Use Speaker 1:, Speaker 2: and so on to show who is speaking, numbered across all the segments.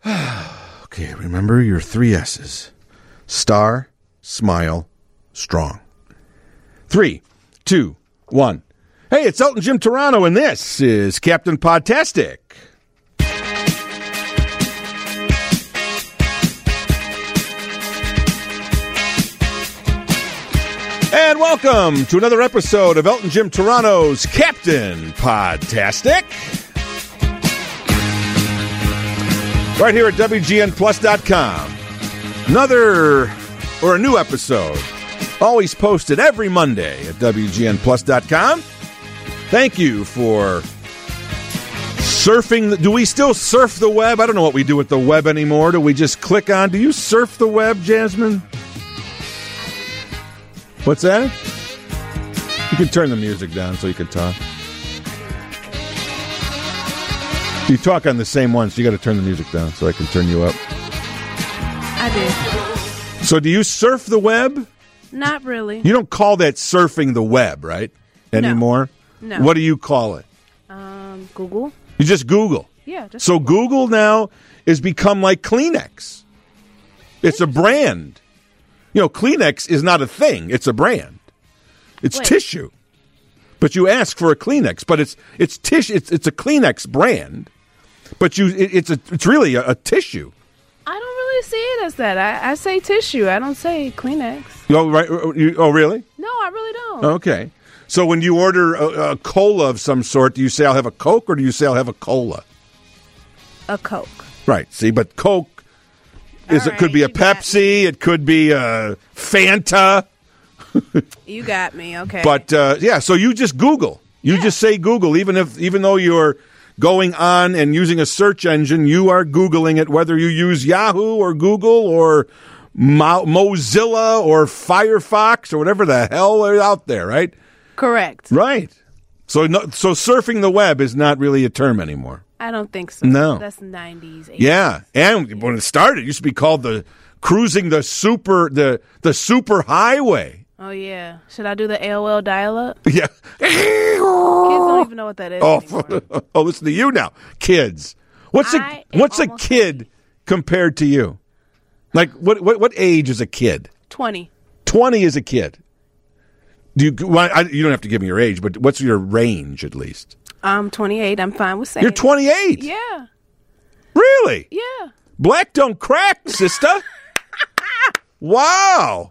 Speaker 1: Okay, remember your 3 S's. Star, smile, strong. 3, 2, 1. Hey, it's Elton Jim Turano, and this is Captain Podtastic. And welcome to another episode of Elton Jim Turano's Captain Podtastic. Right here at WGNPlus.com. A new episode. Always posted every Monday at WGNPlus.com. Thank you for surfing. Do we still surf the web? I don't know what we do with the web anymore. Do we just click on? Do you surf the web, Jasmine? What's that? You can turn the music down so you can talk. You talk on the same one, so you got to turn the music down so I can turn you up.
Speaker 2: I do.
Speaker 1: So do you surf the web?
Speaker 2: Not really.
Speaker 1: You don't call that surfing the web, right? Anymore?
Speaker 2: No.
Speaker 1: What do you call it?
Speaker 2: Google.
Speaker 1: You just Google.
Speaker 2: Yeah. Just
Speaker 1: So Google now has become like Kleenex. It's a brand. You know, Kleenex is not a thing. It's a brand. It's tissue. But you ask for a Kleenex, but it's tissue. It's a Kleenex brand, but it's really a tissue.
Speaker 2: I don't really see it as that. I say tissue. I don't say Kleenex.
Speaker 1: Oh, right. Oh, really?
Speaker 2: No, I really don't.
Speaker 1: Okay. So when you order a cola of some sort, do you say I'll have a Coke or do you say I'll have a cola?
Speaker 2: A Coke.
Speaker 1: Right. See, but Coke could be a Pepsi. It could be a Fanta.
Speaker 2: You got me. Okay.
Speaker 1: But so you just Google. You just say Google, even though you're going on and using a search engine, you are Googling it, whether you use Yahoo or Google or Mozilla or Firefox or whatever the hell is out there, right?
Speaker 2: Correct.
Speaker 1: Right. So surfing the web is not really a term anymore.
Speaker 2: I don't think so.
Speaker 1: No.
Speaker 2: That's 90s, 80s.
Speaker 1: Yeah. And when it started, it used to be called cruising the super highway.
Speaker 2: Oh, yeah. Should I do the AOL dial-up?
Speaker 1: Yeah.
Speaker 2: Kids don't even know what that is anymore.
Speaker 1: Oh, listen to you now. Kids. What's a kid compared to you? Like, what age is a kid?
Speaker 2: 20.
Speaker 1: 20 is a kid. You don't have to give me your age, but what's your range at least?
Speaker 2: I'm 28. I'm fine with saying
Speaker 1: You're 28?
Speaker 2: Yeah.
Speaker 1: Really?
Speaker 2: Yeah.
Speaker 1: Black don't crack, sister. Wow.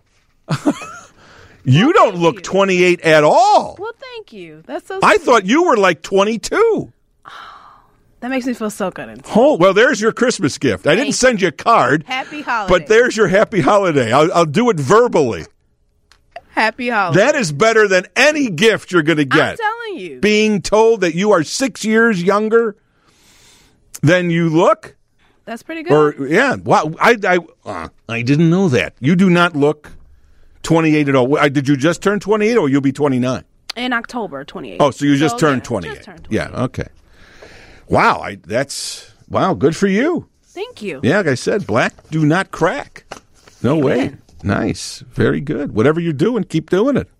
Speaker 1: You don't look 28 at all.
Speaker 2: Well, thank you. That's so
Speaker 1: I
Speaker 2: sweet.
Speaker 1: thought you were like 22.
Speaker 2: That makes me feel so good.
Speaker 1: Oh, well, there's your Christmas gift. I didn't send you a card.
Speaker 2: Happy holiday.
Speaker 1: But there's your happy holiday. I'll do it verbally.
Speaker 2: Happy holiday.
Speaker 1: That is better than any gift you're going to get.
Speaker 2: I'm telling you.
Speaker 1: Being told that you are 6 years younger than you look.
Speaker 2: That's pretty good.
Speaker 1: Wow. I didn't know that. You do not look 28 at all. Did you just turn 28 or you'll be 29?
Speaker 2: In October 28.
Speaker 1: Oh, so you just turned 28.
Speaker 2: Just turned 28.
Speaker 1: Yeah, okay. Wow, wow, good for you.
Speaker 2: Thank you.
Speaker 1: Yeah, like I said, black do not crack. No way. Nice. Very good. Whatever you're doing, keep doing it.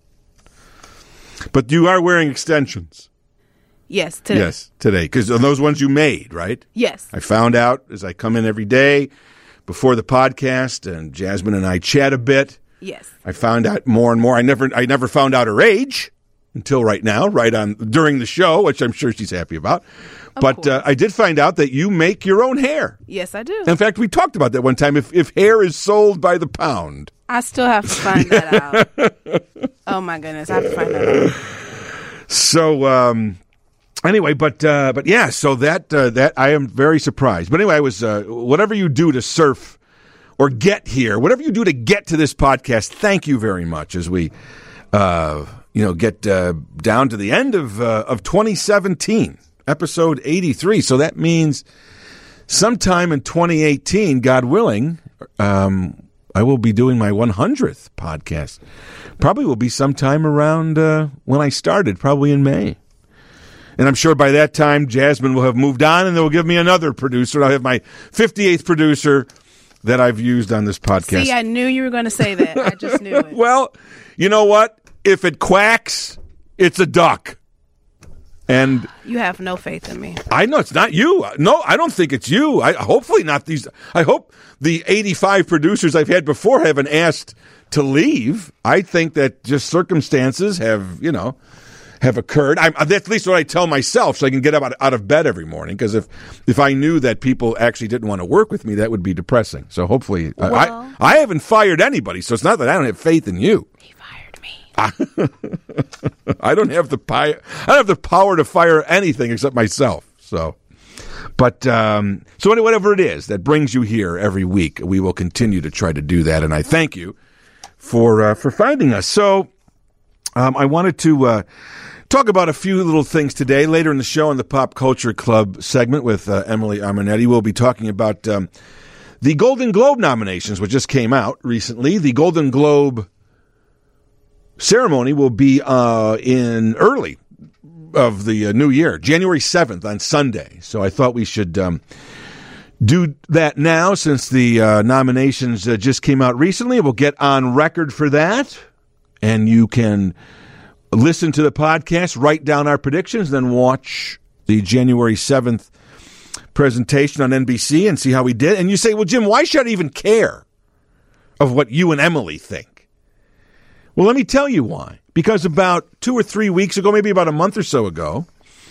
Speaker 1: But you are wearing extensions.
Speaker 2: Yes, today.
Speaker 1: Yes, today. Because those ones you made, right?
Speaker 2: Yes.
Speaker 1: I found out as I come in every day before the podcast and Jasmine and I chat a bit.
Speaker 2: Yes.
Speaker 1: I found out more and more. I never found out her age until right now, during the show, which I'm sure she's happy about. But I did find out that you make your own hair.
Speaker 2: Yes, I do.
Speaker 1: In fact, we talked about that one time. If hair is sold by the pound.
Speaker 2: I still have to find that out. Oh, my goodness. I have to find that out.
Speaker 1: So, anyway, but yeah, so that I am very surprised. But anyway, I was, whatever you do to surf or get here, whatever you do to get to this podcast, thank you very much as we, get down to the end of 2017. Episode 83. So that means sometime in 2018, God willing, I will be doing my 100th podcast. Probably will be sometime around when I started, probably in May. And I'm sure by that time, Jasmine will have moved on and they'll give me another producer. I'll have my 58th producer that I've used on this podcast.
Speaker 2: See, I knew you were going to say that. I just knew it.
Speaker 1: Well, you know what? If it quacks, it's a duck. And
Speaker 2: you have no faith in me.
Speaker 1: I know it's not you. No, I don't think it's you. Hopefully not these. I hope the 85 producers I've had before haven't asked to leave. I think that just circumstances have occurred. That's at least what I tell myself, so I can get up out of bed every morning. Because if I knew that people actually didn't want to work with me, that would be depressing. So hopefully, I haven't fired anybody. So it's not that I don't have faith in you.
Speaker 2: He fired me.
Speaker 1: I don't have the power to fire anything except myself. So, but whatever it is that brings you here every week, we will continue to try to do that. And I thank you for finding us. So, I wanted to talk about a few little things today. Later in the show, in the Pop Culture Club segment with Emily Armanetti, we'll be talking about the Golden Globe nominations, which just came out recently. The Golden Globe ceremony will be in early of the new year, January 7th on Sunday. So I thought we should do that now since the nominations just came out recently. We'll get on record for that, and you can listen to the podcast, write down our predictions, then watch the January 7th presentation on NBC and see how we did. And you say, well, Jim, why should I even care of what you and Emily think? Well, let me tell you why. Because about 2 or 3 weeks ago, maybe about a month or so ago,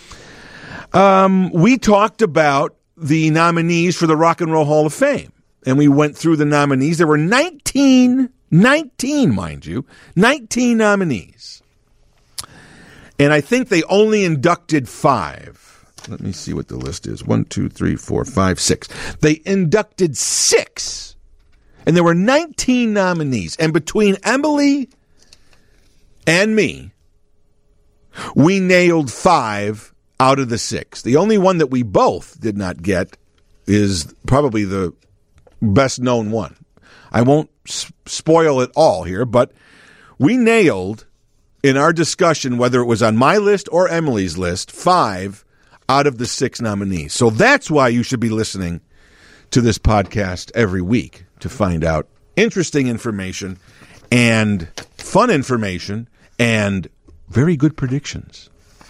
Speaker 1: we talked about the nominees for the Rock and Roll Hall of Fame. And we went through the nominees. There were 19, mind you, 19 nominees. And I think they only inducted 5. Let me see what the list is. 1, 2, 3, 4, 5, 6. They inducted 6. And there were 19 nominees. And between Emily and me, we nailed 5 out of the 6. The only one that we both did not get is probably the best known one. I won't spoil it all here, but we nailed in our discussion, whether it was on my list or Emily's list, 5 out of the 6 nominees. So that's why you should be listening to this podcast every week to find out interesting information and fun information and very good predictions.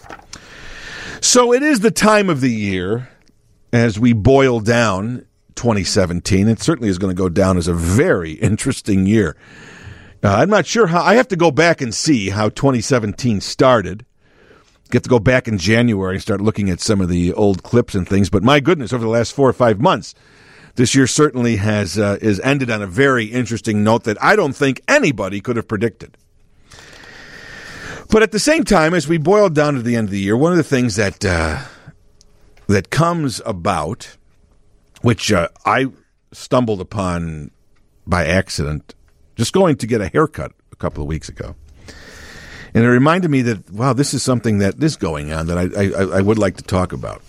Speaker 1: So it is the time of the year as we boil down 2017. It certainly is going to go down as a very interesting year. I'm not sure how. I have to go back and see how 2017 started. Get to go back in January and start looking at some of the old clips and things. But my goodness, over the last 4 or 5 months, this year certainly has is ended on a very interesting note that I don't think anybody could have predicted. But at the same time, as we boil down to the end of the year, one of the things that that comes about, which I stumbled upon by accident, just going to get a haircut a couple of weeks ago. And it reminded me that, wow, this is something that is going on that I would like to talk about.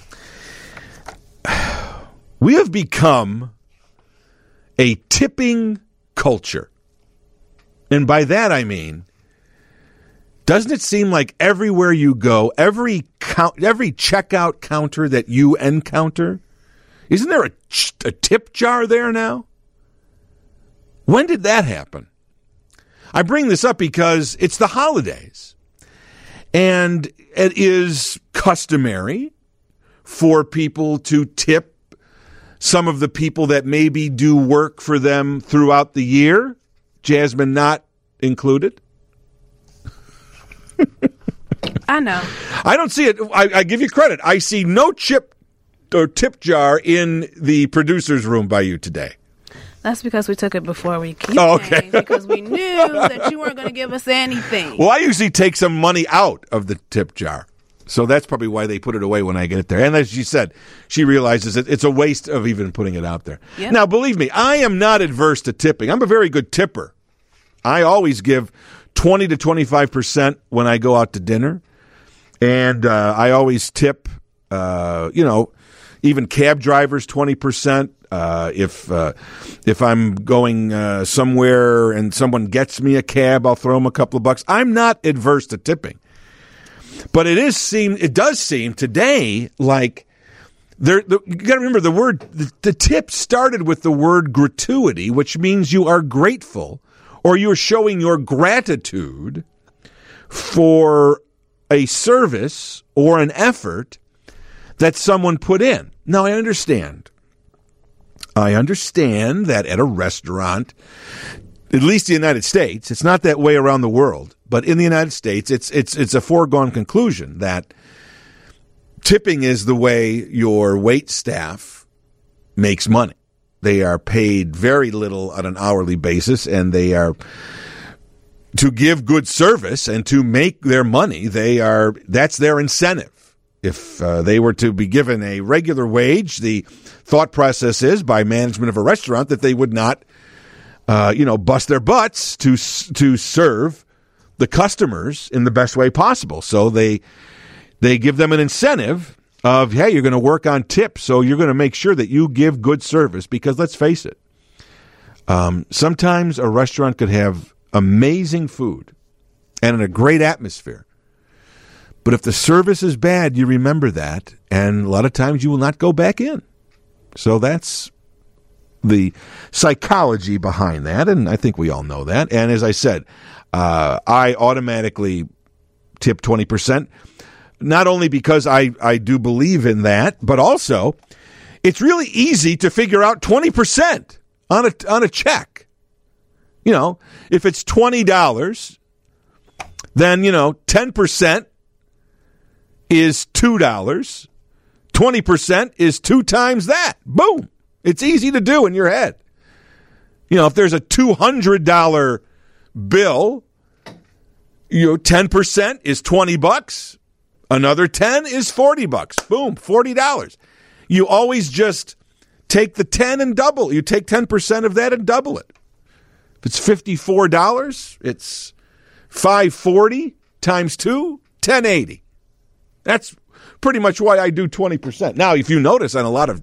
Speaker 1: We have become a tipping culture. And by that I mean, doesn't it seem like everywhere you go, every checkout counter that you encounter, isn't there a tip jar there now? When did that happen? I bring this up because it's the holidays. And it is customary for people to tip some of the people that maybe do work for them throughout the year, Jasmine not included.
Speaker 2: I know.
Speaker 1: I don't see it. I give you credit. I see no chip or tip jar in the producer's room by you today.
Speaker 2: That's because we took it before we came.
Speaker 1: Oh, okay.
Speaker 2: Because we knew that you weren't going to give us anything.
Speaker 1: Well, I usually take some money out of the tip jar. So that's probably why they put it away when I get it there. And as she said, she realizes that it's a waste of even putting it out there. Yep. Now, believe me, I am not adverse to tipping. I'm a very good tipper. I always give 20 to 25% when I go out to dinner. And I always tip, even cab drivers 20%. If I'm going somewhere and someone gets me a cab, I'll throw them a couple of bucks. I'm not adverse to tipping. But it does seem today like you got to remember the tip started with the word gratuity, which means you are grateful or you're showing your gratitude for a service or an effort that someone put in. Now, I understand that at a restaurant, at least the United States, it's not that way around the world, but in the United States, it's a foregone conclusion that tipping is the way your wait staff makes money. They are paid very little on an hourly basis, and they are, to give good service and to make their money, that's their incentive. If they were to be given a regular wage, the thought process is by management of a restaurant that they would not, bust their butts to serve the customers in the best way possible. So they give them an incentive of, hey, you're going to work on tips, so you're going to make sure that you give good service, because let's face it, sometimes a restaurant could have amazing food and a great atmosphere. But if the service is bad, you remember that, and a lot of times you will not go back in. So that's the psychology behind that, and I think we all know that. And as I said, I automatically tip 20%, not only because I do believe in that, but also it's really easy to figure out 20% on a check. If it's $20, then, 10% is $2. 20% is 2 times that. Boom. It's easy to do in your head. If there's a $200 bill, 10% is $20. Another 10 is $40. Boom, $40. You always just take the 10 and double. You take 10% of that and double it. If it's $54, it's $540 times 2, $10.80. That's pretty much why I do 20%. Now, if you notice on a lot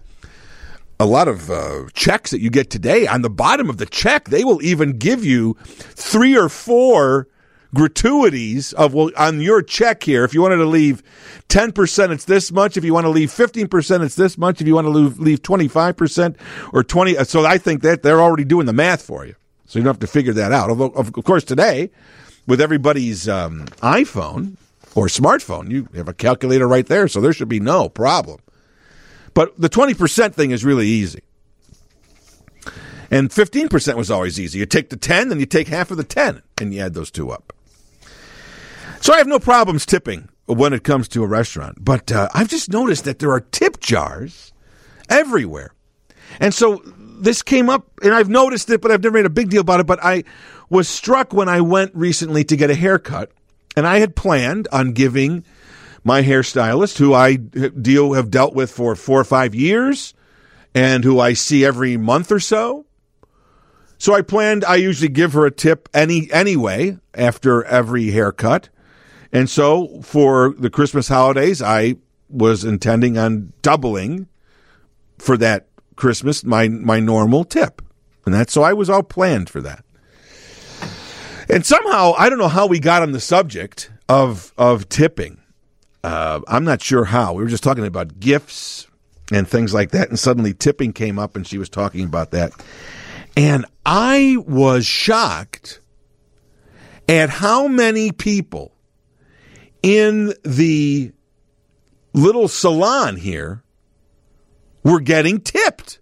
Speaker 1: of checks that you get today, on the bottom of the check, they will even give you 3 or 4 gratuities of, well, on your check here, if you wanted to leave 10%, it's this much. If you want to leave 15%, it's this much. If you want to leave 25% or 20%. So I think that they're already doing the math for you. So you don't have to figure that out. Although, of course, today, with everybody's iPhone or smartphone, you have a calculator right there, so there should be no problem. But the 20% thing is really easy. And 15% was always easy. You take the 10, then you take half of the 10, and you add those two up. So I have no problems tipping when it comes to a restaurant. But I've just noticed that there are tip jars everywhere. And so this came up, and I've noticed it, but I've never made a big deal about it. But I was struck when I went recently to get a haircut, and I had planned on giving my hairstylist, who I have dealt with for 4 or 5 years and who I see every month or so. So I usually give her a tip anyway after every haircut. And so for the Christmas holidays, I was intending on doubling for that Christmas my normal tip. And so I was all planned for that. And somehow, I don't know how we got on the subject of tipping. I'm not sure how. We were just talking about gifts and things like that, and suddenly tipping came up, and she was talking about that. And I was shocked at how many people in the little salon here were getting tipped.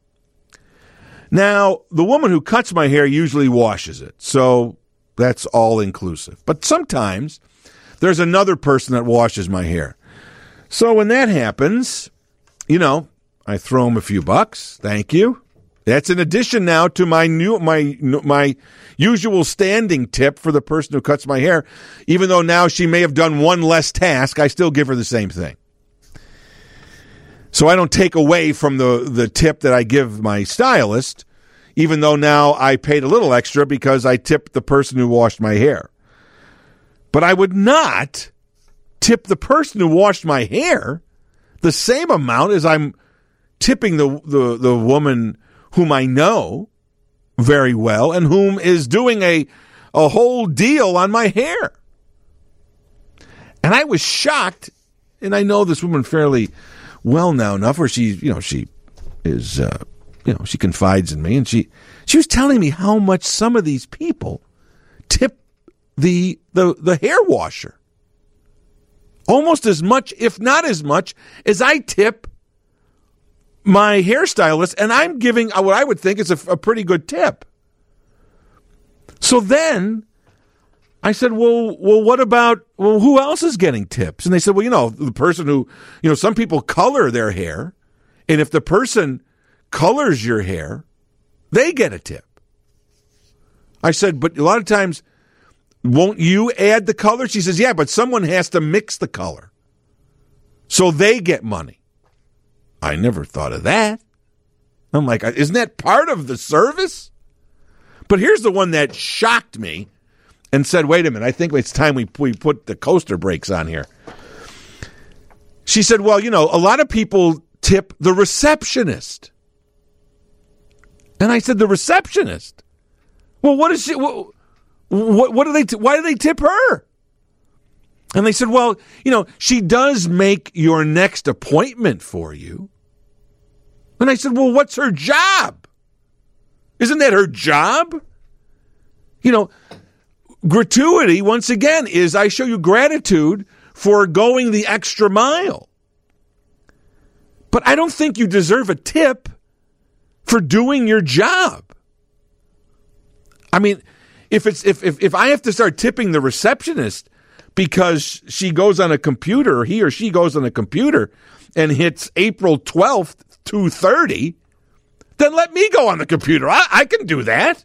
Speaker 1: Now, the woman who cuts my hair usually washes it, so that's all inclusive. But sometimes there's another person that washes my hair. So when that happens, I throw them a few bucks. Thank you. That's in addition now to my usual standing tip for the person who cuts my hair. Even though now she may have done one less task, I still give her the same thing. So I don't take away from the tip that I give my stylist, even though now I paid a little extra because I tipped the person who washed my hair. But I would not tip the person who washed my hair the same amount as I'm tipping the woman whom I know very well and whom is doing a whole deal on my hair. And I was shocked, and I know this woman fairly well now enough where she confides in me, and she was telling me how much some of these people tip the hair washer. almost as much, if not as much, as I tip my hairstylist, and I'm giving what I would think is a pretty good tip. So then I said, well, what about, who else is getting tips? And they said, well, the person who, some people color their hair, and if the person colors your hair, they get a tip. I said, but a lot of times, won't you add the color? She says, yeah, but someone has to mix the color. So they get money. I never thought of that. I'm like, isn't that part of the service? But here's the one that shocked me and said, wait a minute, I think it's time we put the coaster brakes on here. She said, well, a lot of people tip the receptionist. And I said, the receptionist? Well, what is she? What do they? Why do they tip her? And they said, well, she does make your next appointment for you. And I said, well, what's her job? Isn't that her job? Gratuity, once again, is I show you gratitude for going the extra mile. But I don't think you deserve a tip for doing your job. I mean, if I have to start tipping the receptionist because she goes on a computer, or he or she goes on a computer and hits April 12th, 2:30, then let me go on the computer. I can do that.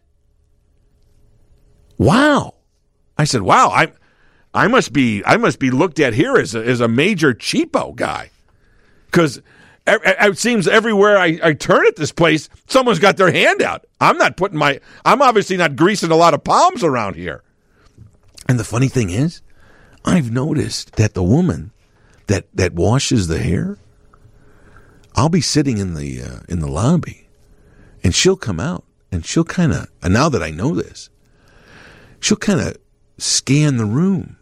Speaker 1: Wow. I said, wow, I must be looked at here as a major cheapo guy. Because it seems everywhere I turn at this place, someone's got their hand out. I'm obviously not greasing a lot of palms around here. And the funny thing is, I've noticed that the woman that washes the hair, I'll be sitting in the lobby, and she'll come out, and she'll kind of, and now that I know this, she'll kind of scan the room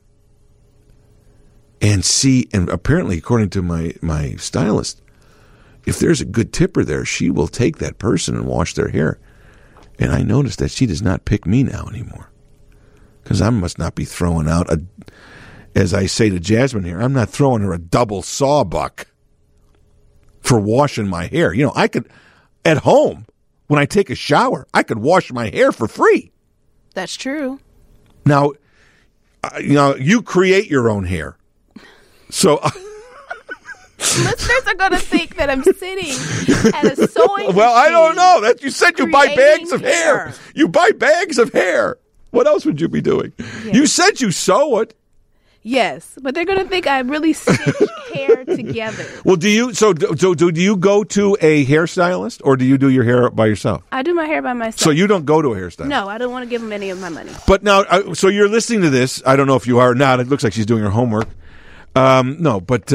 Speaker 1: and see, and apparently, according to my stylist, if there's a good tipper there, she will take that person and wash their hair. And I noticed that she does not pick me now anymore. Because I must not be throwing out, as I say to Jasmine here, I'm not throwing her a double sawbuck for washing my hair. I could, at home, when I take a shower, I could wash my hair for free.
Speaker 2: That's true.
Speaker 1: Now, you create your own hair. So...
Speaker 2: Listeners are going to think that I'm sitting at a sewing
Speaker 1: Well, I don't know.
Speaker 2: machine
Speaker 1: You said you buy bags of hair. You buy bags of hair. What else would you be doing? Yes. You said you sew it.
Speaker 2: Yes, but they're going to think I really stitch hair together.
Speaker 1: Well, do you go to a hairstylist, or do you do your hair by yourself?
Speaker 2: I do my hair by myself.
Speaker 1: So you don't go to a hairstylist?
Speaker 2: No, I don't want to give them any of my money.
Speaker 1: But now, so you're listening to this. I don't know if you are or not. It looks like she's doing her homework. No, but...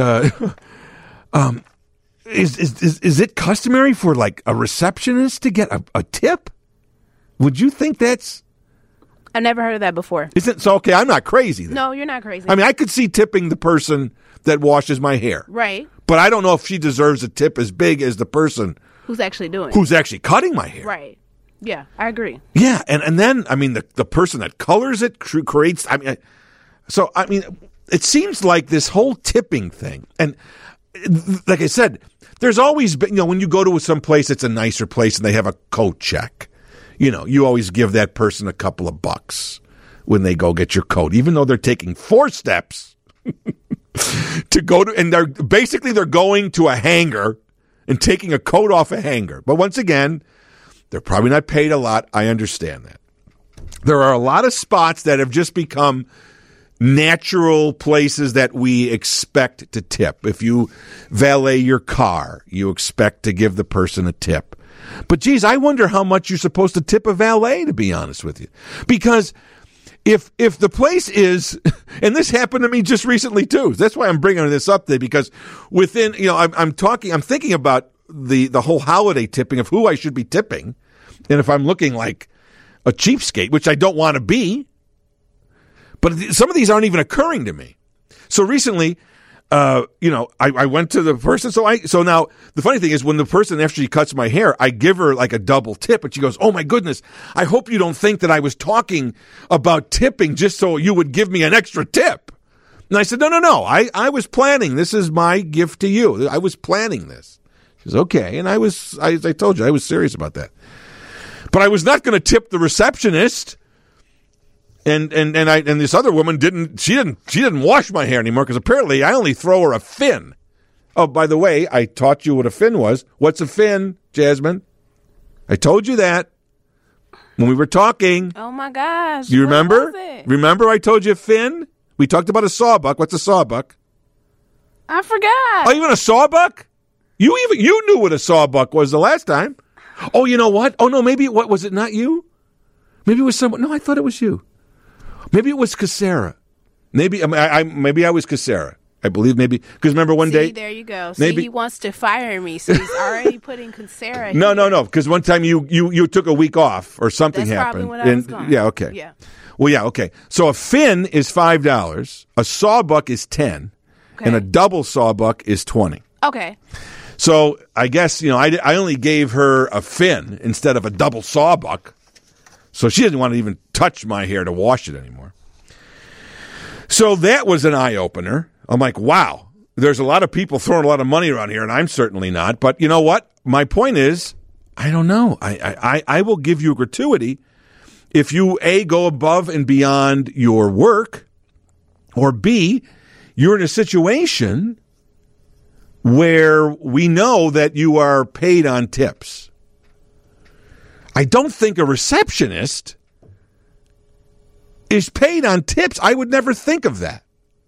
Speaker 1: Is it customary for like a receptionist to get a tip? Would you think that's?
Speaker 2: I've never heard of that before.
Speaker 1: Isn't so? Okay, I'm not crazy then.
Speaker 2: No, you're not crazy.
Speaker 1: I mean, I could see tipping the person that washes my hair,
Speaker 2: right?
Speaker 1: But I don't know if she deserves a tip as big as the person
Speaker 2: who's actually
Speaker 1: cutting my hair.
Speaker 2: Right. Yeah, I agree.
Speaker 1: Yeah, and then I mean the person that colors it creates. So it seems like this whole tipping thing and. Like I said, there's always been, when you go to some place, it's a nicer place and they have a coat check. You always give that person a couple of bucks when they go get your coat, even though they're taking 4 steps to go to, and they're going to a hanger and taking a coat off a hanger. But once again, they're probably not paid a lot. I understand that. There are a lot of spots that have just become natural places that we expect to tip. If you valet your car, you expect to give the person a tip. But geez, I wonder how much you're supposed to tip a valet, to be honest with you. Because if the place is, and this happened to me just recently too. That's why I'm bringing this up there, because within, I'm thinking about the whole holiday tipping of who I should be tipping. And if I'm looking like a cheapskate, which I don't want to be, but some of these aren't even occurring to me. So recently, I went to the person. So now the funny thing is when the person, after she cuts my hair, I give her like a double tip and she goes, oh my goodness, I hope you don't think that I was talking about tipping just so you would give me an extra tip. And I said, no. I was planning. This is my gift to you. I was planning this. She says, okay. And as I told you, I was serious about that. But I was not going to tip the receptionist. And this other woman didn't wash my hair anymore because apparently I only throw her a fin. Oh, by the way, I taught you what a fin was. What's a fin, Jasmine? I told you that when we were talking.
Speaker 2: Oh my gosh.
Speaker 1: Do you remember?
Speaker 2: What was it?
Speaker 1: Remember I told you a fin? We talked about a sawbuck. What's a sawbuck?
Speaker 2: I forgot.
Speaker 1: Oh, even a sawbuck? You knew what a sawbuck was the last time. Oh, you know what? Oh no, maybe what was it? Not you? Maybe it was someone. No, I thought it was you. Maybe it was Casera. Maybe I was Casera. I believe maybe because remember one day.
Speaker 2: There you go.
Speaker 1: Maybe
Speaker 2: he wants to fire me, so he's already putting Casera.
Speaker 1: No. Because one time you took a week off or something
Speaker 2: That's
Speaker 1: happened.
Speaker 2: probably when I was gone.
Speaker 1: Yeah. Okay.
Speaker 2: Yeah.
Speaker 1: Well, yeah. Okay. So a fin is $5. A sawbuck is $10, and a double sawbuck is $20.
Speaker 2: Okay.
Speaker 1: So I guess I only gave her a fin instead of a double sawbuck, so she didn't want to even touch my hair to wash it anymore. So that was an eye opener. I'm like, wow, there's a lot of people throwing a lot of money around here, and I'm certainly not. But you know what? My point is, I don't know. I will give you a gratuity if you, A, go above and beyond your work, or B, you're in a situation where we know that you are paid on tips. I don't think a receptionist is paid on tips. I would never think of that.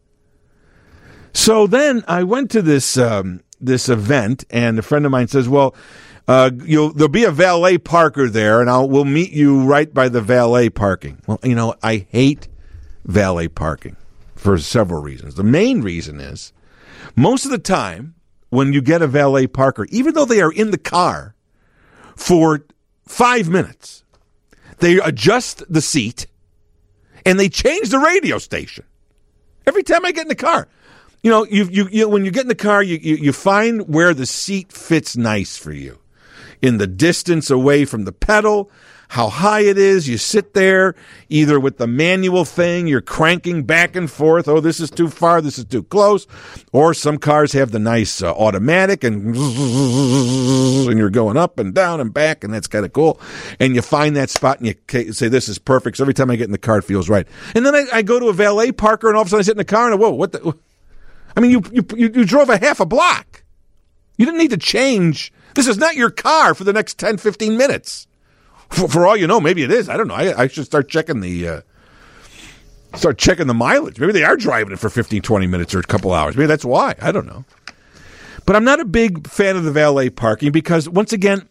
Speaker 1: So then I went to this event, and a friend of mine says, well, there'll be a valet parker there, and we'll meet you right by the valet parking. Well, I hate valet parking for several reasons. The main reason is most of the time when you get a valet parker, even though they are in the car for 5 minutes, they adjust the seat and they change the radio station every time I get in the car. You when you get in the car, you find where the seat fits nice for you. In the distance away from the pedal, how high it is. You sit there either with the manual thing, you're cranking back and forth. Oh, this is too far, this is too close. Or some cars have the nice automatic and you're going up and down and back, and that's kind of cool. And you find that spot and you say, this is perfect. So every time I get in the car, it feels right. And then I go to a valet parker, and all of a sudden I sit in the car and whoa, what the... I mean, you drove a half a block. You didn't need to change. This is not your car for the next 10, 15 minutes. For all you know, maybe it is. I don't know. I should start checking the mileage. Maybe they are driving it for 15, 20 minutes or a couple hours. Maybe that's why. I don't know. But I'm not a big fan of the valet parking because, once again,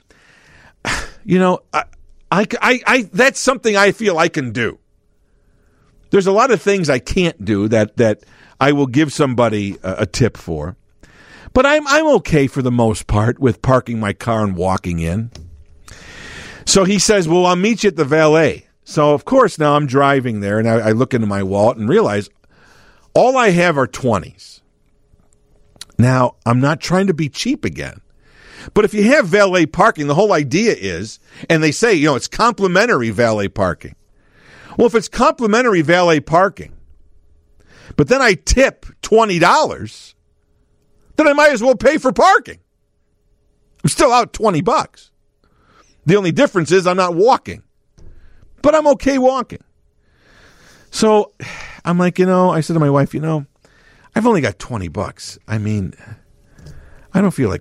Speaker 1: I that's something I feel I can do. There's a lot of things I can't do that I will give somebody a tip for. But I'm okay for the most part with parking my car and walking in. So he says, well, I'll meet you at the valet. So, of course, now I'm driving there, and I look into my wallet and realize all I have are 20s. Now, I'm not trying to be cheap again. But if you have valet parking, the whole idea is, and they say, it's complimentary valet parking. Well, if it's complimentary valet parking, but then I tip $20, then I might as well pay for parking. I'm still out $20. The only difference is I'm not walking, but I'm okay walking. So I'm like, I said to my wife, I've only got $20. I mean, I don't feel like,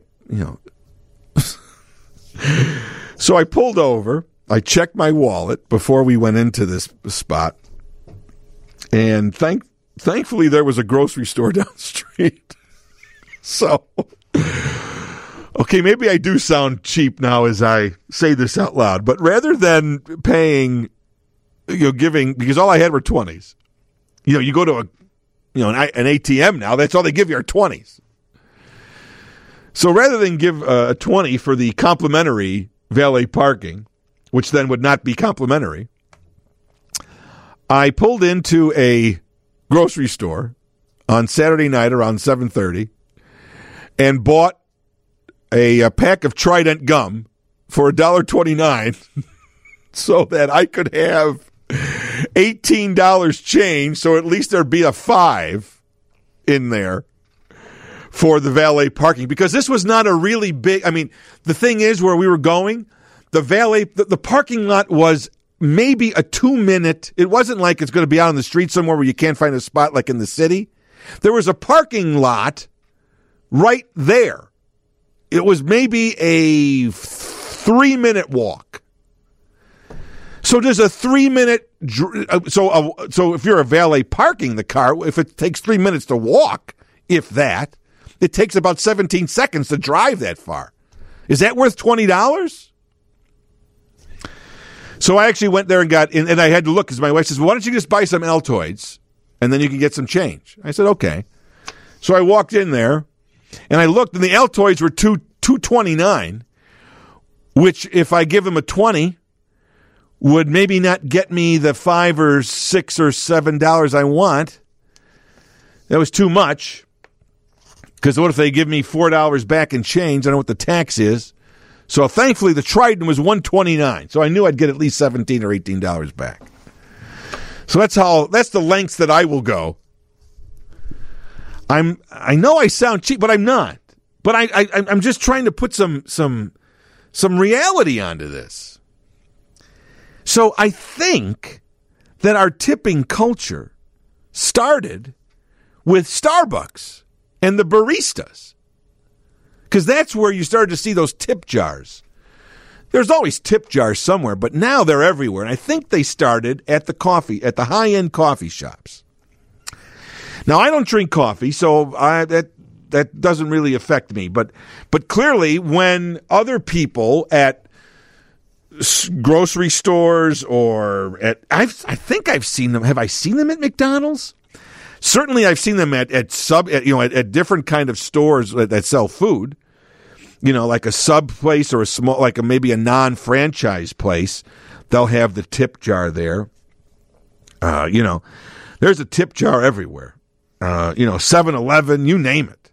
Speaker 1: So I pulled over. I checked my wallet before we went into this spot. And thankfully there was a grocery store down the street. So, okay, maybe I do sound cheap now as I say this out loud, but rather than paying, giving, because all I had were 20s. You go to an ATM now, that's all they give you are 20s. So rather than give a 20 for the complimentary valet parking, which then would not be complimentary, I pulled into a grocery store on Saturday night around 7:30 and bought a pack of Trident gum for $1.29 so that I could have $18 change, so at least there'd be a $5 in there for the valet parking, because this was not a really big, I mean, the thing is, where we were going, the parking lot was maybe a 2-minute, it wasn't like it's going to be out on the street somewhere where you can't find a spot like in the city. There was a parking lot right there. It was maybe a 3-minute walk. So there's a 3-minute, so if you're a valet parking the car, if it takes 3 minutes to walk, if that, it takes about 17 seconds to drive that far. Is that worth $20? So I actually went there and got in, and I had to look because my wife says, well, why don't you just buy some Altoids and then you can get some change? I said, okay. So I walked in there and I looked, and the Altoids were $2.29, which if I give them a 20 would maybe not get me the $5 or $6 or $7 I want. That was too much. Because what if they give me $4 back in change? I don't know what the tax is. So thankfully the Triton was $1.29. So I knew I'd get at least $17 or $18 back. So that's the lengths that I will go. I know I sound cheap, but I'm not. But I'm just trying to put some reality onto this. So I think that our tipping culture started with Starbucks and the baristas, because that's where you started to see those tip jars. There's always tip jars somewhere, but now they're everywhere. And I think they started at the high-end coffee shops. Now, I don't drink coffee, so that doesn't really affect me. But clearly, when other people at grocery stores or I think I've seen them. Have I seen them at McDonald's? Certainly, I've seen them at different kind of stores that sell food. You know, like a sub place or a small, maybe a non-franchise place. They'll have the tip jar there. There's a tip jar everywhere. 7-Eleven, you name it.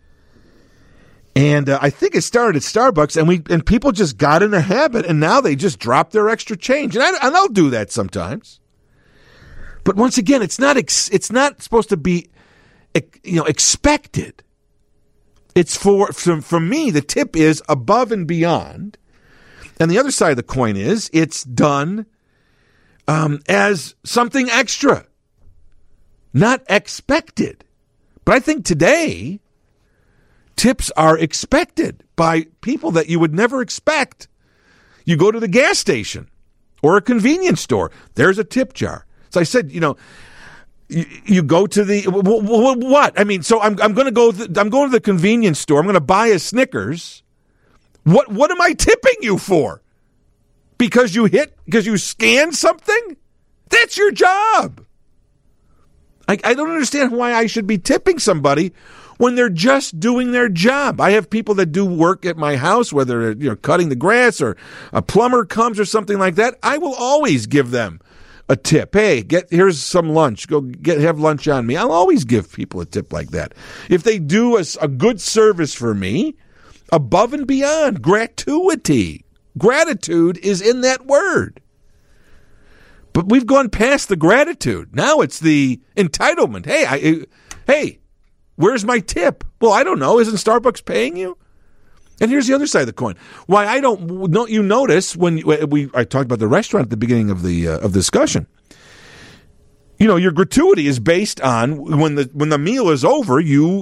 Speaker 1: And I think it started at Starbucks, and people just got in a habit, and now they just drop their extra change. And I'll do that sometimes. But once again, it's not supposed to be, expected. It's for me, the tip is above and beyond. And the other side of the coin is it's done as something extra, not expected. But I think today, tips are expected by people that you would never expect. You go to the gas station or a convenience store, there's a tip jar. So I said, you go to the what? I mean, so I'm going to go. I'm going to the convenience store. I'm going to buy a Snickers. What am I tipping you for? Because you scanned something? That's your job. I don't understand why I should be tipping somebody when they're just doing their job. I have people that do work at my house, whether they're cutting the grass or a plumber comes or something like that. I will always give them a tip. Hey, here's some lunch. Go have lunch on me. I'll always give people a tip like that. If they do a good service for me, above and beyond, gratuity. Gratitude is in that word. But we've gone past the gratitude. Now it's the entitlement. Hey, where's my tip? Well, I don't know. Isn't Starbucks paying you? And here's the other side of the coin. Why don't you notice when I talked about the restaurant at the beginning of the discussion? Your gratuity is based on when the meal is over.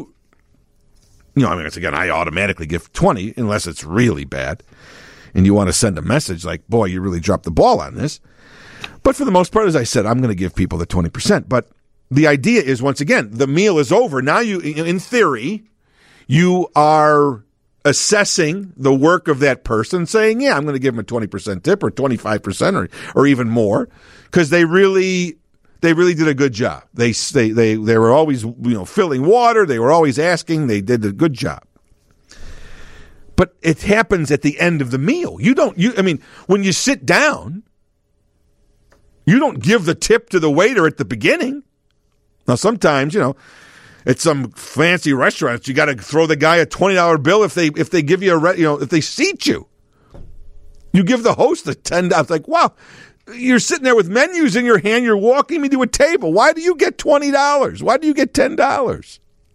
Speaker 1: I automatically give 20 unless it's really bad, and you want to send a message like, "Boy, you really dropped the ball on this." But for the most part, as I said, I'm going to give people the 20%. But the idea is, once again, the meal is over. Now in theory, you are assessing the work of that person, saying, yeah, I'm going to give them a 20% tip or 25% or even more, because they really did a good job. They were always filling water. They were always asking. They did a good job. But it happens at the end of the meal. When you sit down, you don't give the tip to the waiter at the beginning. Now, sometimes, at some fancy restaurants, you got to throw the guy a $20 bill if they give you if they seat you. You give the host the $10. It's like, wow, you're sitting there with menus in your hand. You're walking me to a table. Why do you get $20? Why do you get $10?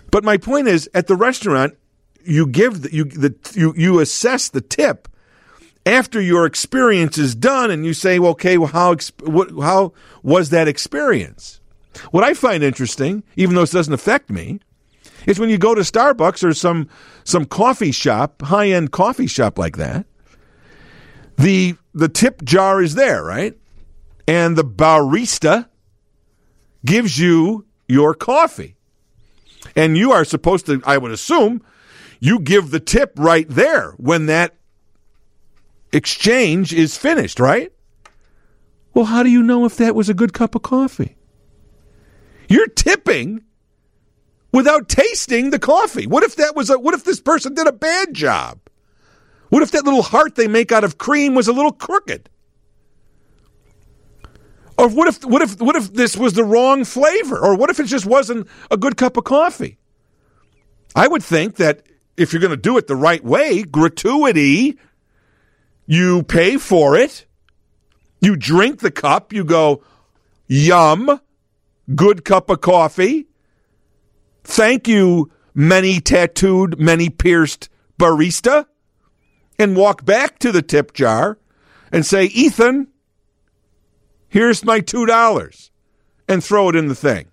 Speaker 1: But my point is, at the restaurant, you assess the tip after your experience is done, and you say, well, okay, well, how was that experience? What I find interesting, even though this doesn't affect me, is when you go to Starbucks or some coffee shop, high-end coffee shop like that, the tip jar is there, right? And the barista gives you your coffee. And you are supposed to, I would assume, you give the tip right there when that exchange is finished, right? Well, how do you know if that was a good cup of coffee? You're tipping without tasting the coffee. What if this person did a bad job? What if that little heart they make out of cream was a little crooked? Or what if this was the wrong flavor? Or what if it just wasn't a good cup of coffee? I would think that if you're going to do it the right way, gratuity, you pay for it, you drink the cup, you go, yum, good cup of coffee. Thank you, many tattooed, many pierced barista. And walk back to the tip jar and say, Ethan, here's my $2, and throw it in the thing.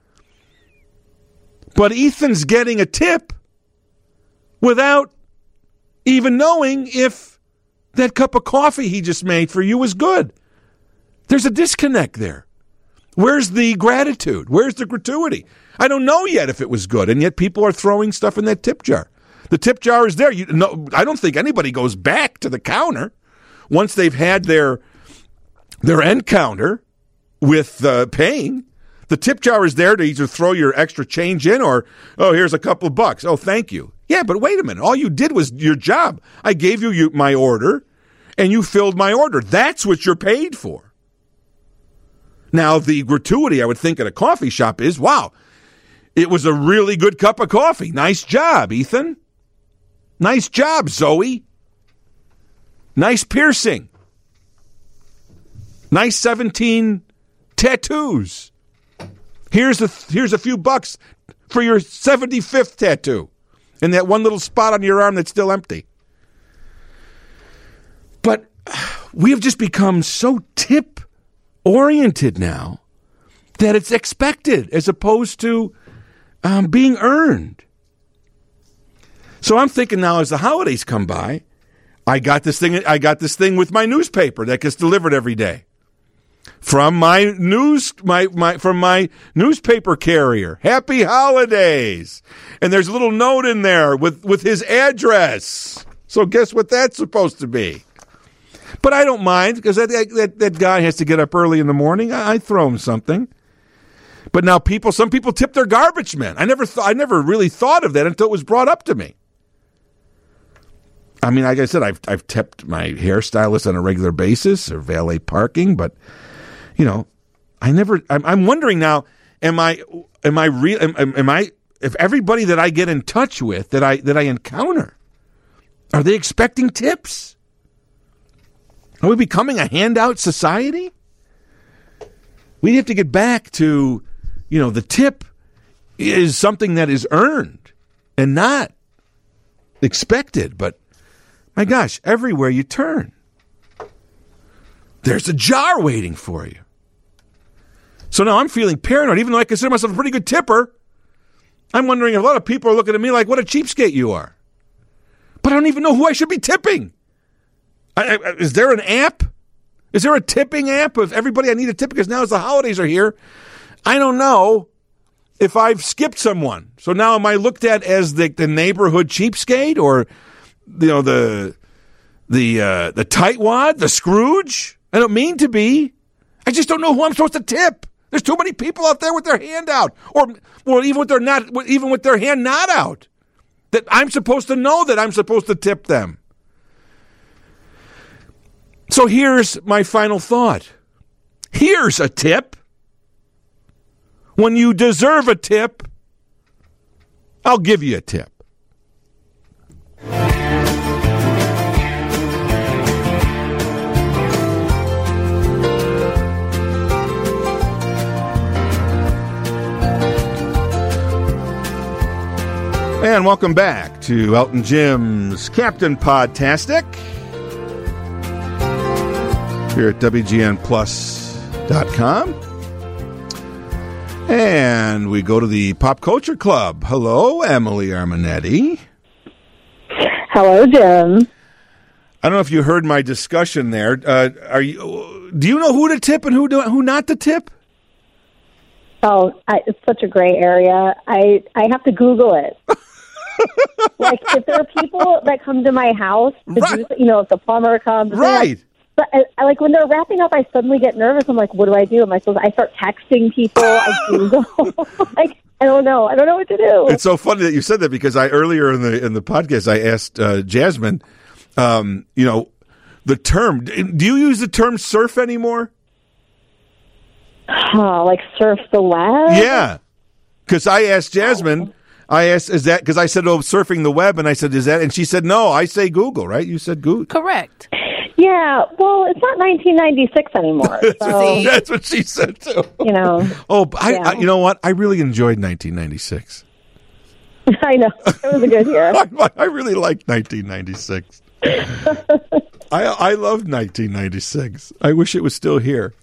Speaker 1: But Ethan's getting a tip without even knowing if that cup of coffee he just made for you was good. There's a disconnect there. Where's the gratitude? Where's the gratuity? I don't know yet if it was good, and yet people are throwing stuff in that tip jar. The tip jar is there. I don't think anybody goes back to the counter once they've had their end counter with paying. The tip jar is there to either throw your extra change in or, oh, here's a couple of bucks. Oh, thank you. Yeah, but wait a minute. All you did was your job. I gave you my order, and you filled my order. That's what you're paid for. Now, the gratuity, I would think, at a coffee shop is, wow, it was a really good cup of coffee. Nice job, Ethan. Nice job, Zoe. Nice piercing. Nice 17 tattoos. Here's a few bucks for your 75th tattoo and that one little spot on your arm that's still empty. But we have just become so tip-oriented now that it's expected as opposed to being earned. So I'm thinking now, as the holidays come by, I got this thing with my newspaper that gets delivered every day from my newspaper carrier. Happy holidays! And there's a little note in there with his address. So guess what that's supposed to be? But I don't mind because that guy has to get up early in the morning. I throw him something. But now some people tip their garbage men. I never really thought of that until it was brought up to me. I mean, like I said, I've tipped my hairstylist on a regular basis or valet parking, but you know, I'm wondering now, am I if everybody that I get in touch with that I encounter, are they expecting tips? Are we becoming a handout society? We have to get back to, the tip is something that is earned and not expected, but my gosh, everywhere you turn, there's a jar waiting for you. So now I'm feeling paranoid, even though I consider myself a pretty good tipper. I'm wondering if a lot of people are looking at me like, what a cheapskate you are. But I don't even know who I should be tipping. Is there an app? Is there a tipping app of everybody I need to tip? Because now as the holidays are here, I don't know if I've skipped someone. So now am I looked at as the neighborhood cheapskate or the tightwad, the Scrooge? I don't mean to be. I just don't know who I'm supposed to tip. There's too many people out there with their hand out, or even with their hand not out, that I'm supposed to know that I'm supposed to tip them. So here's my final thought. Here's a tip. When you deserve a tip, I'll give you a tip. And welcome back to Elton Jim's Captain Podtastic here at WGNplus.com. And we go to the Pop Culture Club. Hello, Emily Armanetti.
Speaker 3: Hello, Jim.
Speaker 1: I don't know if you heard my discussion there. Do you know who to tip and who not to tip?
Speaker 3: Oh, it's such a gray area. I have to Google it. Like, if there are people that come to my house, to
Speaker 1: Right.
Speaker 3: do, if the plumber comes.
Speaker 1: Right.
Speaker 3: But I like when they're wrapping up, I suddenly get nervous. I'm like, what do I do? Am I supposed? I start texting people. I Google. Like, I don't know. I don't know what to do.
Speaker 1: It's so funny that you said that because earlier in the podcast I asked Jasmine, the term. Do you use the term surf anymore?
Speaker 3: Like surf the web?
Speaker 1: Yeah, because I asked Jasmine. I asked, is that because I said, surfing the web, and I said, is that? And she said, no. I say Google, right? You said Google.
Speaker 2: Correct.
Speaker 3: Yeah. Well, it's not 1996 anymore. So,
Speaker 1: That's what she said too.
Speaker 3: Oh,
Speaker 1: I you know what? I really enjoyed 1996.
Speaker 3: I know. It was a good year.
Speaker 1: I really liked 1996. I loved 1996. I wish it was still here.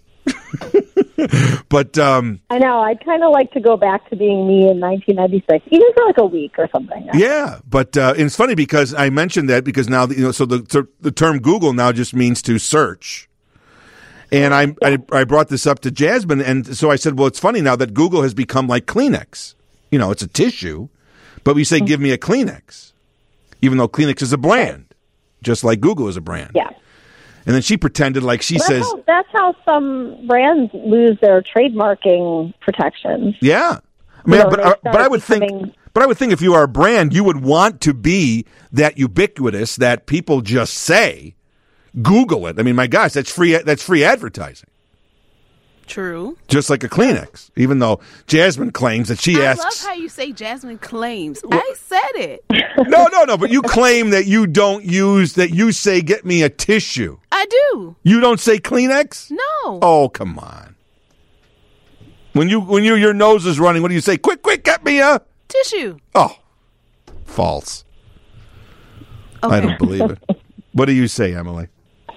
Speaker 1: But
Speaker 3: I know. I'd kind of like to go back to being me in 1996, even for like a week or something.
Speaker 1: Yeah, but it's funny because I mentioned that because now so the term Google now just means to search, and I brought this up to Jasmine, and so I said, well, it's funny now that Google has become like Kleenex. It's a tissue, but we say give me a Kleenex, even though Kleenex is a brand, just like Google is a brand.
Speaker 3: Yeah.
Speaker 1: And then she pretended like
Speaker 3: that's how some brands lose their trademarking protections.
Speaker 1: Yeah. I mean, but I would think if you are a brand, you would want to be that ubiquitous that people just say, Google it. I mean, my gosh, that's free advertising.
Speaker 2: True.
Speaker 1: Just like a Kleenex, even though Jasmine claims that she asks.
Speaker 2: I love how you say Jasmine claims. I said it.
Speaker 1: No, but you claim that you don't use, that you say, get me a tissue.
Speaker 2: I do.
Speaker 1: You don't say Kleenex?
Speaker 2: No.
Speaker 1: Oh, come on. When your nose is running, what do you say? Quick, get me a
Speaker 2: tissue.
Speaker 1: Oh, false.
Speaker 2: Okay.
Speaker 1: I don't believe it. What do you say, Emily?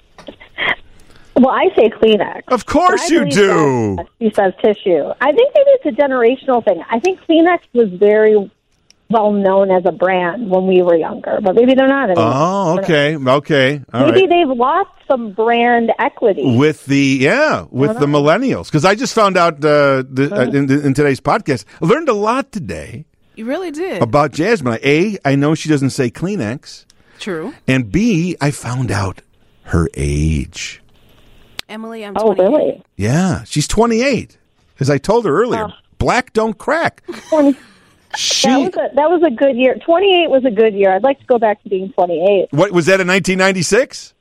Speaker 3: Well, I say Kleenex.
Speaker 1: Of course you do.
Speaker 3: She says tissue. I think maybe it's a generational thing. I think Kleenex was very well known as a brand when we were younger, but maybe they're not anymore.
Speaker 1: Oh, okay. Okay. All
Speaker 3: maybe
Speaker 1: right.
Speaker 3: they've lost some brand equity.
Speaker 1: With the millennials. Because I just found out in today's podcast, I learned a lot today.
Speaker 2: You really did.
Speaker 1: About Jasmine. A, I know she doesn't say Kleenex.
Speaker 2: True.
Speaker 1: And B, I found out her age.
Speaker 2: Emily, I'm 28.
Speaker 3: Really?
Speaker 1: Yeah, she's 28. As I told her earlier, black don't crack.
Speaker 3: 20. That was a good year. 28 was a good year. I'd like to go back to being 28.
Speaker 1: What was that in 1996?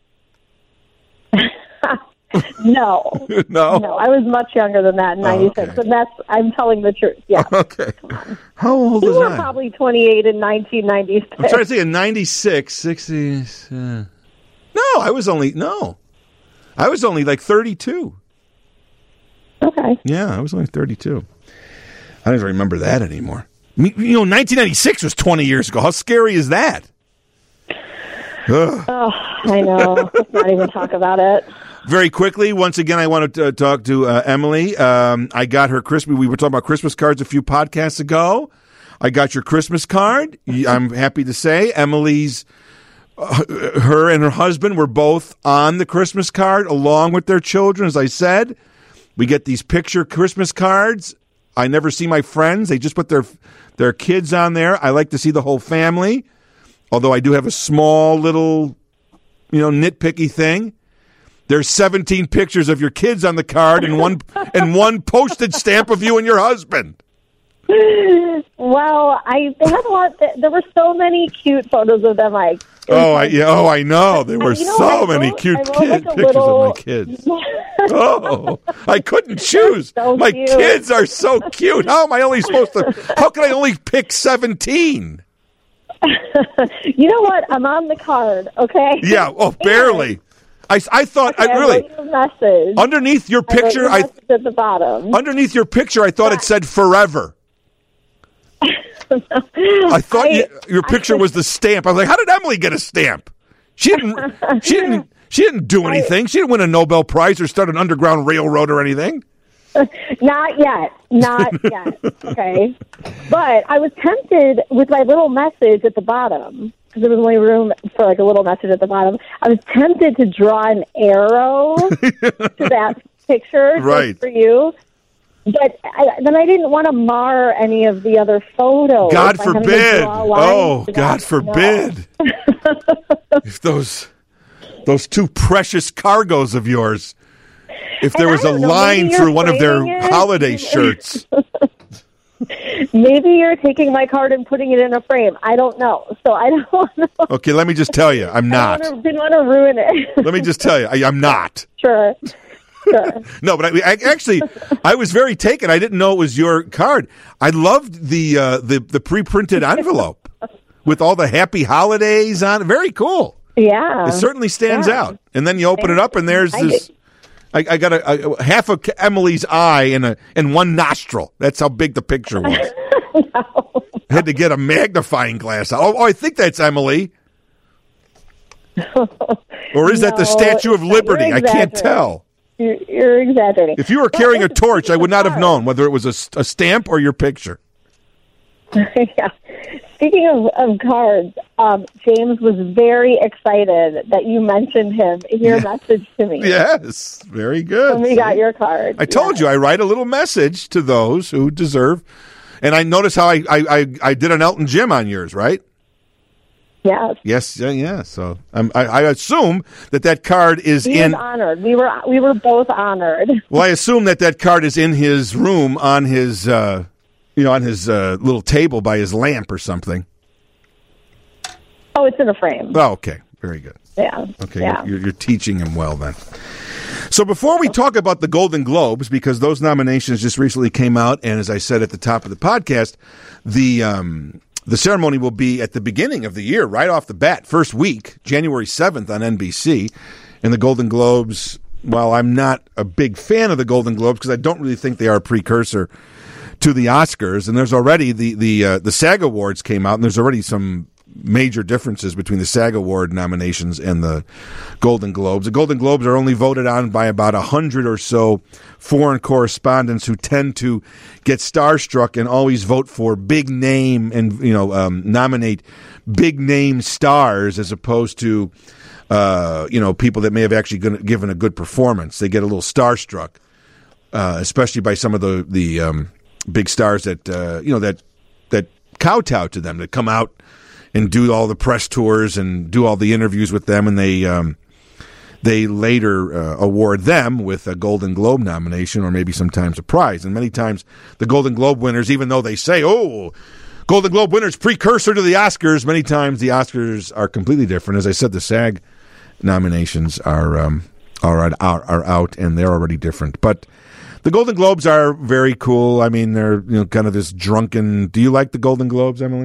Speaker 3: No.
Speaker 1: No,
Speaker 3: I was much younger than that in 96.
Speaker 1: Okay.
Speaker 3: And I'm telling the truth. Yeah.
Speaker 1: Okay. How old
Speaker 3: You
Speaker 1: is
Speaker 3: were
Speaker 1: I?
Speaker 3: probably 28 in 1996.
Speaker 1: I'm trying to think in 96, 60. I was only like 32.
Speaker 3: Okay.
Speaker 1: Yeah, I was only 32. I don't even remember that anymore. 1996 was 20 years ago. How scary is that? Ugh.
Speaker 3: Oh, I know. Let's not even talk about it.
Speaker 1: Very quickly, once again, I want to talk to Emily. I got her Christmas. We were talking about Christmas cards a few podcasts ago. I got your Christmas card. I'm happy to say Emily's, her and her husband were both on the Christmas card along with their children. As I said, we get these picture Christmas cards. I never see my friends. They just put their kids on there. I like to see the whole family, although I do have a small little, nitpicky thing. There's 17 pictures of your kids on the card and one postage stamp of you and your husband.
Speaker 3: Well, they had a lot. There were so many cute photos of them. I
Speaker 1: know. There were so many cute pictures of my kids. Oh, I couldn't choose.
Speaker 3: So
Speaker 1: my
Speaker 3: cute.
Speaker 1: kids are so cute. How am I only supposed to? How can I only pick 17?
Speaker 3: You know what? I'm on the card. Okay.
Speaker 1: Yeah. Oh, barely. I thought
Speaker 3: Okay,
Speaker 1: I really
Speaker 3: wrote you a message.
Speaker 1: underneath your picture.
Speaker 3: I wrote you a message at the bottom.
Speaker 1: Underneath your picture, I thought it said forever. I thought your picture was the stamp. I was like, how did Emily get a stamp? She didn't do anything. She didn't win a Nobel Prize or start an underground railroad or anything.
Speaker 3: Not yet. Okay. But I was tempted with my little message at the bottom, because there was only room for like a little message at the bottom. I was tempted to draw an arrow to that picture just for you. But then I didn't want to mar any of the other photos.
Speaker 1: God forbid. Oh, God forbid. If those two precious cargoes of yours, if there was a line through one of their holiday shirts.
Speaker 3: Maybe you're taking my card and putting it in a frame. I don't know. So I don't know.
Speaker 1: Okay, let me just tell you, I'm not.
Speaker 3: I didn't want to ruin it.
Speaker 1: Let me just tell you, I'm not.
Speaker 3: Sure.
Speaker 1: No, but I was very taken. I didn't know it was your card. I loved the pre-printed envelope with all the happy holidays on it. Very cool.
Speaker 3: Yeah.
Speaker 1: It certainly stands out. And then you open it up and there's this... I got a half of Emily's eye and one nostril. That's how big the picture was.
Speaker 3: No.
Speaker 1: I had to get a magnifying glass out. Oh, I think that's Emily. Or is that the Statue of Liberty? I can't tell.
Speaker 3: You're exaggerating.
Speaker 1: If you were carrying a torch, I would not have known whether it was a stamp or your picture.
Speaker 3: Yeah. Speaking of cards, James was very excited that you mentioned him in your message to me.
Speaker 1: Yes, very good.
Speaker 3: When we got your card.
Speaker 1: I told you, I write a little message to those who deserve. And I noticed how I did an Elton Jim on yours, right?
Speaker 3: Yes.
Speaker 1: Yes, yeah. So I assume that card is
Speaker 3: he was honored. We were both honored.
Speaker 1: Well, I assume that card is in his room on his... on his little table by his lamp or something.
Speaker 3: Oh, it's in a frame.
Speaker 1: Oh, okay. Very good.
Speaker 3: Yeah.
Speaker 1: Okay,
Speaker 3: yeah.
Speaker 1: You're teaching him well then. So before we talk about the Golden Globes, because those nominations just recently came out, and as I said at the top of the podcast, the ceremony will be at the beginning of the year, right off the bat, first week, January 7th on NBC. And the Golden Globes, while I'm not a big fan of the Golden Globes, because I don't really think they are a precursor to the Oscars, and there's already the SAG Awards came out, and there's already some major differences between the SAG Award nominations and the Golden Globes. The Golden Globes are only voted on by about 100 or so foreign correspondents who tend to get starstruck and always vote for big name and nominate big name stars as opposed to people that may have actually given a good performance. They get a little starstruck, especially by some of the big stars that that kowtow to them, that come out and do all the press tours and do all the interviews with them, and they later award them with a Golden Globe nomination or maybe sometimes a prize. And many times the Golden Globe winners, even though they say, "Oh, Golden Globe winners precursor to the Oscars," many times the Oscars are completely different. As I said, the SAG nominations are out and they're already different, but. The Golden Globes are very cool. I mean, they're kind of this drunken. Do you like the Golden Globes, Emily?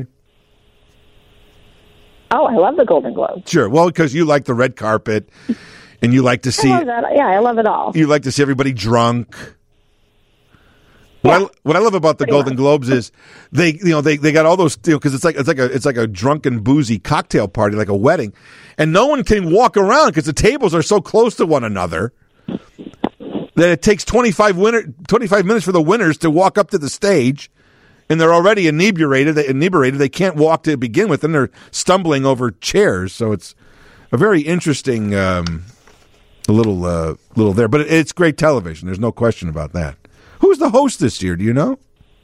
Speaker 3: Oh, I love the Golden Globes.
Speaker 1: Sure. Well, because you like the red carpet, and you like to see.
Speaker 3: I love that. Yeah, I love it all.
Speaker 1: You like to see everybody drunk.
Speaker 3: Yeah.
Speaker 1: What I love about the Golden Globes is they got all those because it's like a drunken boozy cocktail party, like a wedding, and no one can walk around because the tables are so close to one another. That it takes 25 minutes for the winners to walk up to the stage, and they're already inebriated. They can't walk to begin with, and they're stumbling over chairs. So it's a very interesting little there. But it's great television. There's no question about that. Who's the host this year? Do you know?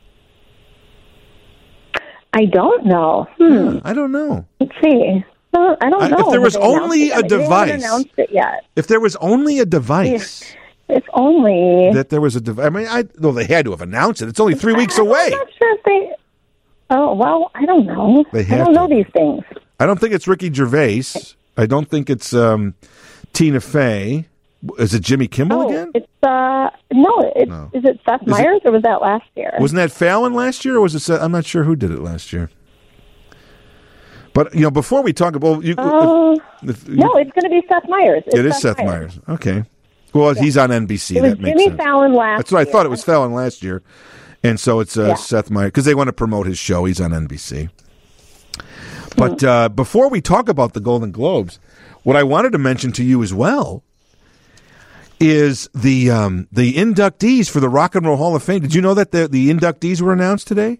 Speaker 3: I don't know.
Speaker 1: I don't know.
Speaker 3: Let's see. I don't know.
Speaker 1: If there was only a device.
Speaker 3: They haven't announced it yet.
Speaker 1: If there was only a device.
Speaker 3: If only
Speaker 1: that there was a device. I mean, they had to have announced it. It's only 3 weeks away.
Speaker 3: I'm not sure if they. Oh well, I don't know. I don't know these things.
Speaker 1: I don't think it's Ricky Gervais. I don't think it's Tina Fey. Is it Jimmy Kimmel again?
Speaker 3: It's no. Is it Seth Meyers or was that last year?
Speaker 1: Wasn't that Fallon last year, or was it? I'm not sure who did it last year. But before we talk about
Speaker 3: no, it's going to be Seth Meyers.
Speaker 1: It is Seth Meyers. Okay. Well, he's on NBC.
Speaker 3: It was
Speaker 1: that makes
Speaker 3: Jimmy
Speaker 1: sense.
Speaker 3: Fallon last year.
Speaker 1: That's what I thought. It was Fallon last year. And so it's Seth Meyers, because they want to promote his show. He's on NBC. But before we talk about the Golden Globes, what I wanted to mention to you as well is the inductees for the Rock and Roll Hall of Fame. Did you know that the inductees were announced today?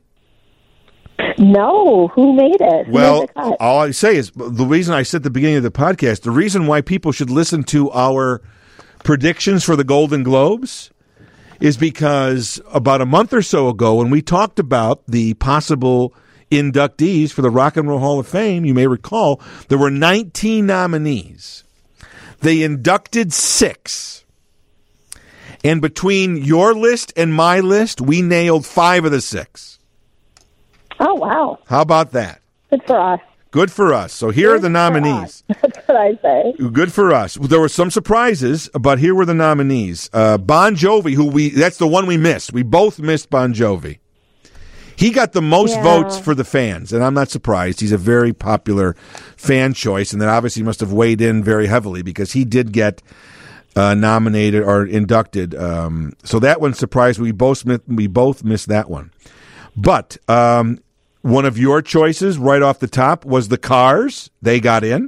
Speaker 3: No, who made it?
Speaker 1: Well, all I say is the reason I said at the beginning of the podcast, the reason why people should listen to our predictions for the Golden Globes is because about a month or so ago, when we talked about the possible inductees for the Rock and Roll Hall of Fame, you may recall there were 19 nominees. They inducted 6. And between your list and my list, we nailed 5 of the 6.
Speaker 3: Oh, wow.
Speaker 1: How about that?
Speaker 3: Good for us.
Speaker 1: Good for us. So here are the nominees.
Speaker 3: That's what I say.
Speaker 1: Good for us. There were some surprises, but here were the nominees. Bon Jovi, that's the one we missed. We both missed Bon Jovi. He got the most votes for the fans, and I'm not surprised. He's a very popular fan choice, and that obviously must have weighed in very heavily because he did get nominated or inducted. So that one surprised me. We both missed that one. But one of your choices right off the top was the Cars. They got in.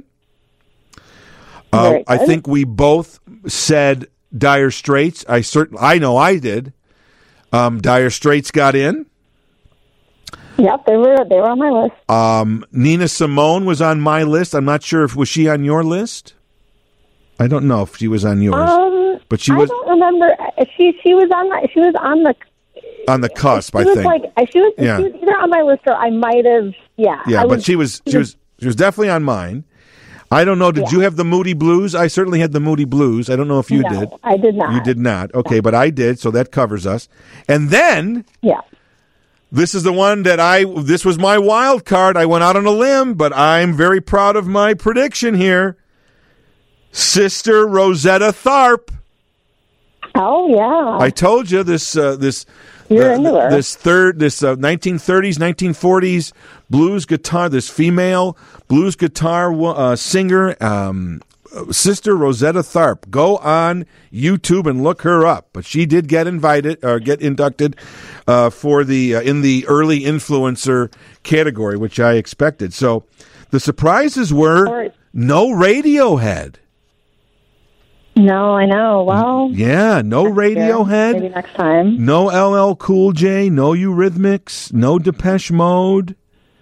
Speaker 1: I think we both said Dire Straits. I know I did. Dire Straits got in.
Speaker 3: Yep, they were on my list.
Speaker 1: Nina Simone was on my list. I'm not sure was she on your list. I don't know if she was on yours, but she was.
Speaker 3: I don't remember. She was on the
Speaker 1: cusp. I think
Speaker 3: she was either on my list or I might have. Yeah,
Speaker 1: but she was definitely on mine. I don't know. Did you have the Moody Blues? I certainly had the Moody Blues. I don't know if you did.
Speaker 3: I did not.
Speaker 1: You did not. Okay, but I did, so that covers us. And then, this is the one that this was my wild card. I went out on a limb, but I'm very proud of my prediction here. Sister Rosetta Tharpe.
Speaker 3: Oh, yeah.
Speaker 1: I told you this 1930s, 1940s blues guitar, this female blues guitar singer, Sister Rosetta Tharpe. Go on YouTube and look her up. But she did get inducted for in the early influencer category, which I expected. So the surprises were no Radiohead.
Speaker 3: No, I know. Well,
Speaker 1: yeah, no Radiohead.
Speaker 3: Maybe next time.
Speaker 1: No LL Cool J, no Eurythmics, no Depeche Mode.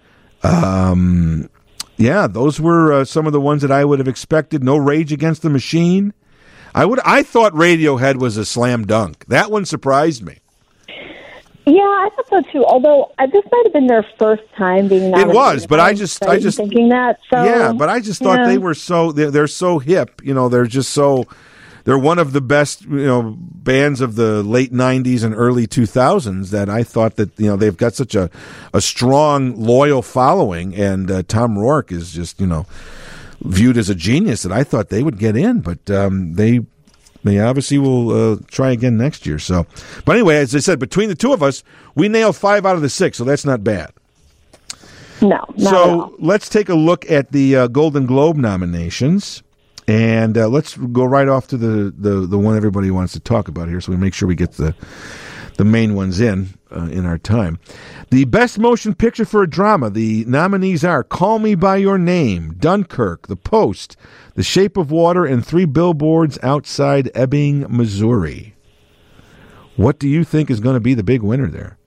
Speaker 1: Yeah, those were some of the ones that I would have expected. No Rage Against the Machine. I thought Radiohead was a slam dunk. That one surprised me.
Speaker 3: Yeah, I thought so too. Although this might have been their first time being nominated.
Speaker 1: It was, but I just
Speaker 3: thinking that. So,
Speaker 1: yeah, but I just thought they were they're so hip. They're just so. They're one of the best, bands of the late 90s and early 2000s that I thought that, they've got such a strong, loyal following, and Tom Rourke is just, viewed as a genius that I thought they would get in, but they obviously will try again next year. So, but anyway, as I said, between the two of us, we nailed 5 out of the 6, so that's not bad.
Speaker 3: No, not
Speaker 1: so
Speaker 3: at all.
Speaker 1: Let's take a look at the Golden Globe nominations. And let's go right off to the one everybody wants to talk about here, so we make sure we get the main ones in our time. The Best Motion Picture for a Drama, the nominees are Call Me By Your Name, Dunkirk, The Post, The Shape of Water, and 3 Billboards Outside Ebbing, Missouri. What do you think is going to be the big winner there?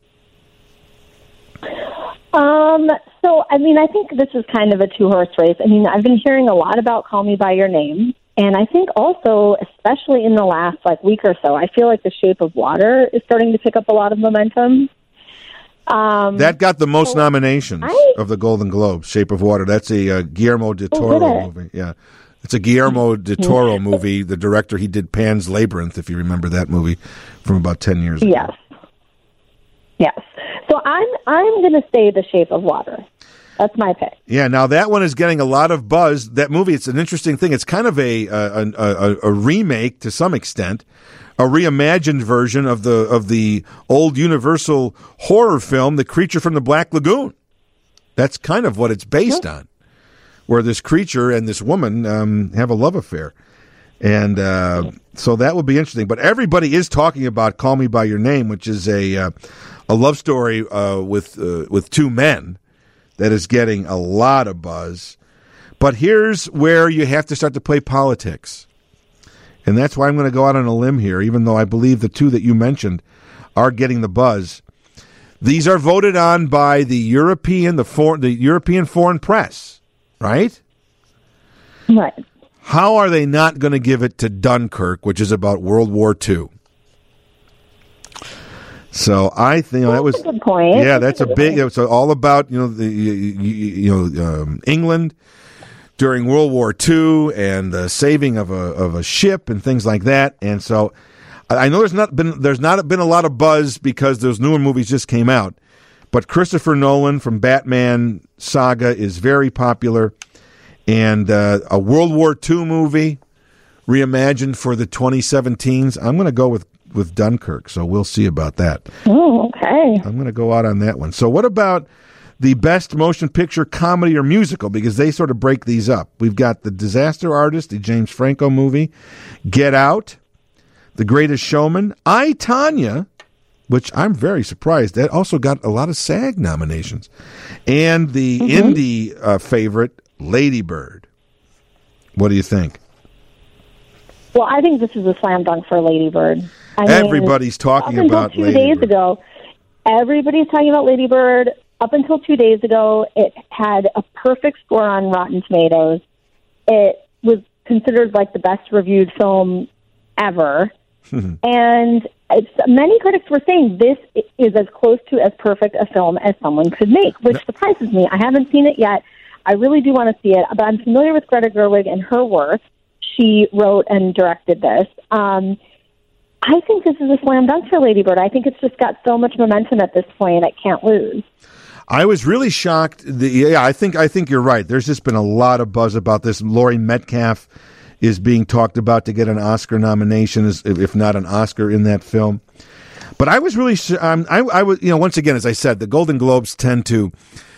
Speaker 3: So, I think this is kind of a 2-horse race. I've been hearing a lot about Call Me By Your Name, and I think also, especially in the last week or so, I feel like The Shape of Water is starting to pick up a lot of momentum.
Speaker 1: That got the most nominations of the Golden Globes, Shape of Water. That's a Guillermo del Toro movie. Yeah. It's a Guillermo del Toro movie. The director, he did Pan's Labyrinth, if you remember that movie from about 10 years ago.
Speaker 3: Yes. So I'm going to say The Shape of Water. That's my pick. Yeah.
Speaker 1: Now that one is getting a lot of buzz. That movie, it's an interesting thing. It's kind of a remake to some extent, a reimagined version of the old Universal horror film, The Creature from the Black Lagoon. That's kind of what it's based on, where this creature and this woman have a love affair. And so that would be interesting. But everybody is talking about Call Me By Your Name, which is a love story with two men that is getting a lot of buzz. But here's where you have to start to play politics. And that's why I'm going to go out on a limb here, even though I believe the two that you mentioned are getting the buzz. These are voted on by the European foreign press, right?
Speaker 3: Right.
Speaker 1: How are they not going to give it to Dunkirk, which is about World War II? So I think that was
Speaker 3: a good point.
Speaker 1: Yeah, that's a big. It's all about England during World War II and the saving of a ship and things like that. And so I know there's not been a lot of buzz because those newer movies just came out. But Christopher Nolan from Batman saga is very popular. And a World War II movie reimagined for the 2017s. I'm going to go with Dunkirk, so we'll see about that.
Speaker 3: Oh, okay.
Speaker 1: I'm going to go out on that one. So what about the best motion picture, comedy, or musical? Because they sort of break these up. We've got The Disaster Artist, the James Franco movie, Get Out, The Greatest Showman, I, Tonya, which I'm very surprised. That also got a lot of SAG nominations. And the indie favorite, Lady Bird. What do you think?
Speaker 3: Well, I think this is a slam dunk for Lady Bird.
Speaker 1: Everybody's talking about Lady Bird. Up until 2 days ago, everybody's talking about Lady Bird. Up until 2 days ago, it had a perfect score on Rotten Tomatoes. It was considered like the best reviewed film ever. And many critics were saying this is as close to as perfect a film as someone could make, which surprises me. I haven't seen it yet. I really do want to see it, but I'm familiar with Greta Gerwig and her work. She wrote and directed this. I think this is a slam dunk for Lady Bird. I think it's just got so much momentum at this point, it can't lose. I was really shocked. I think you're right. There's just been a lot of buzz about this. Laurie Metcalf is being talked about to get an Oscar nomination, if not an Oscar in that film. But I was really, I was, once again, as I said, the Golden Globes tend to,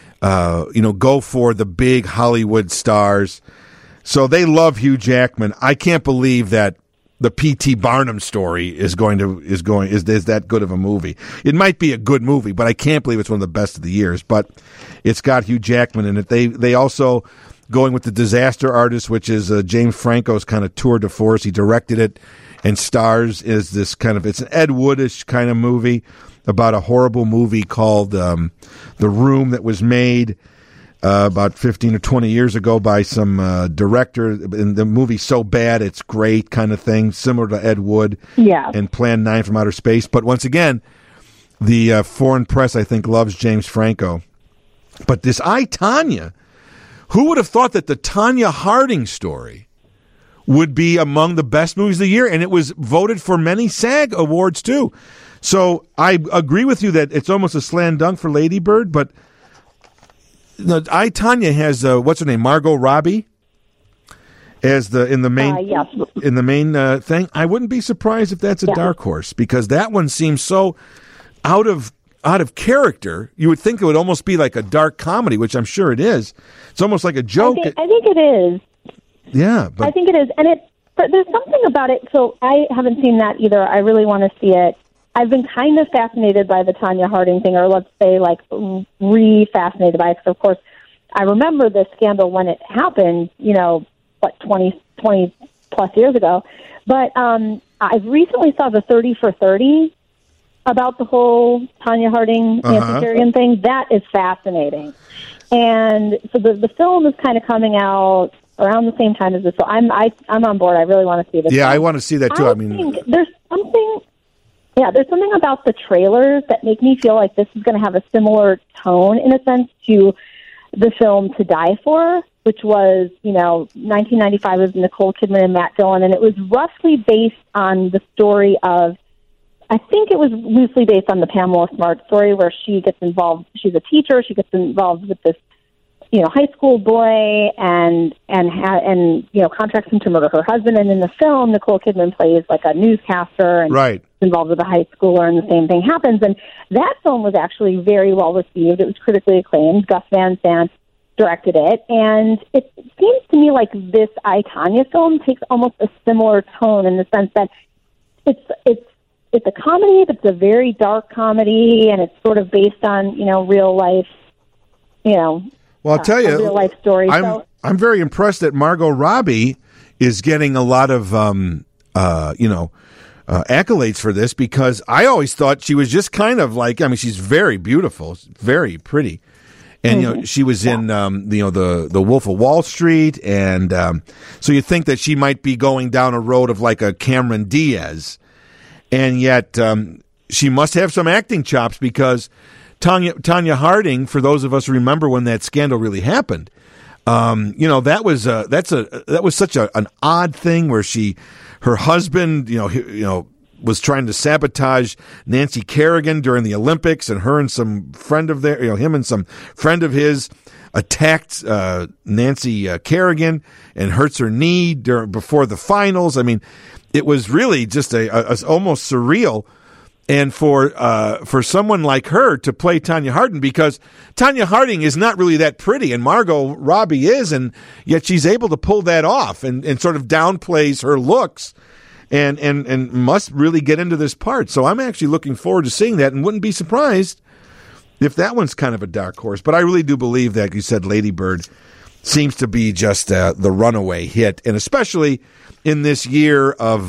Speaker 1: go for the big Hollywood stars. So they love Hugh Jackman. I can't believe that the P.T. Barnum story is that good of a movie. It might be a good movie, but I can't believe it's one of the best of the years. But it's got Hugh Jackman in it. They also going with The Disaster Artist, which is James Franco's kind of tour de force. He directed it and stars is this kind of, it's an Ed Woodish kind of movie about a horrible movie called The Room that was made about 15 or 20 years ago by some director, and the movie's so bad it's great kind of thing, similar to Ed Wood and Plan 9 from Outer Space. But once again, the foreign press, I think, loves James Franco. But this I, Tonya, who would have thought that the Tonya Harding story would be among the best movies of the year? And it was voted for many SAG awards, too. So I agree with you that it's almost a slam dunk for Lady Bird, but I, Tonya has what's her name, Margot Robbie, as in the main thing. I wouldn't be surprised if that's a dark horse, because that one seems so out of character. You would think it would almost be like a dark comedy, which I'm sure it is. It's almost like a joke.
Speaker 3: I think it is.
Speaker 1: Yeah, but
Speaker 3: I think it is, but there's something about it. So I haven't seen that either. I really want to see it. I've been kind of fascinated by the Tonya Harding thing, or let's say like re-fascinated by it, because of course I remember the scandal when it happened, 20 plus years ago. But I recently saw the 30 for 30 about the whole Tonya Harding Nancy thing. That is fascinating. And so the film is kind of coming out around the same time as this. So I'm on board. I really want to see this.
Speaker 1: Yeah,
Speaker 3: film.
Speaker 1: I want to see that too. I mean,
Speaker 3: there's something about the trailers that make me feel like this is going to have a similar tone, in a sense, to the film To Die For, which was, 1995 with Nicole Kidman and Matt Dillon, and it was roughly based on the story of, I think it was loosely based on the Pamela Smart story, where she gets involved. She's a teacher. She gets involved with this, high school boy, and contracts him to murder her husband. And in the film, Nicole Kidman plays like a newscaster and involved with a high schooler, and the same thing happens. And that film was actually very well received. It was critically acclaimed. Gus Van Sant directed it, and it seems to me like this I, Tanya film takes almost a similar tone in the sense that it's a comedy, but it's a very dark comedy, and it's sort of based on, real life,
Speaker 1: Well, I'll tell you,
Speaker 3: real life story.
Speaker 1: I'm very impressed that Margot Robbie is getting a lot of, accolades for this, because I always thought she was just kind of like, she's very beautiful, very pretty. And, she was in, the Wolf of Wall Street. And so you think that she might be going down a road of like a Cameron Diaz. And yet she must have some acting chops, because Tanya Harding, for those of us who remember when that scandal really happened, that was such an odd thing where her husband, was trying to sabotage Nancy Kerrigan during the Olympics, and him and some friend of his attacked Nancy Kerrigan and hurts her knee before the finals. It was really just a almost surreal. And for someone like her to play Tanya Harding, because Tanya Harding is not really that pretty, and Margot Robbie is, and yet she's able to pull that off and sort of downplays her looks and must really get into this part. So I'm actually looking forward to seeing that, and wouldn't be surprised if that one's kind of a dark horse. But I really do believe that, you said, Lady Bird seems to be just the runaway hit, and especially in this year of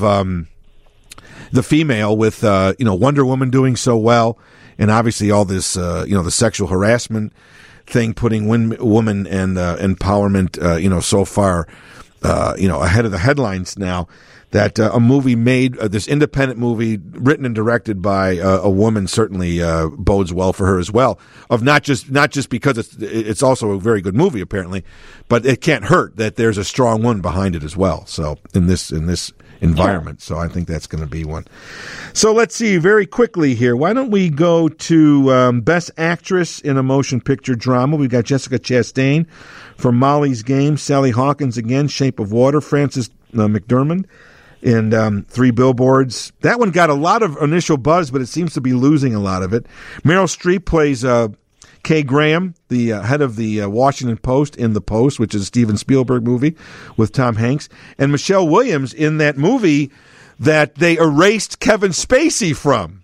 Speaker 1: the female, with Wonder Woman doing so well, and obviously all this the sexual harassment thing, putting woman and empowerment so far ahead of the headlines now. That a movie made, this independent movie written and directed by a woman, certainly bodes well for her as well. Of not just because it's also a very good movie apparently, but it can't hurt that there's a strong woman behind it as well. So in this environment, so I think that's going to be one. So let's see very quickly here. Why don't we go to Best Actress in a Motion Picture Drama? We've got Jessica Chastain for Molly's Game, Sally Hawkins again, Shape of Water, Frances McDormand in 3 Billboards. That one got a lot of initial buzz, but it seems to be losing a lot of it. Meryl Streep plays Kay Graham, the head of the Washington Post in The Post, which is a Steven Spielberg movie with Tom Hanks, and Michelle Williams in that movie that they erased Kevin Spacey from.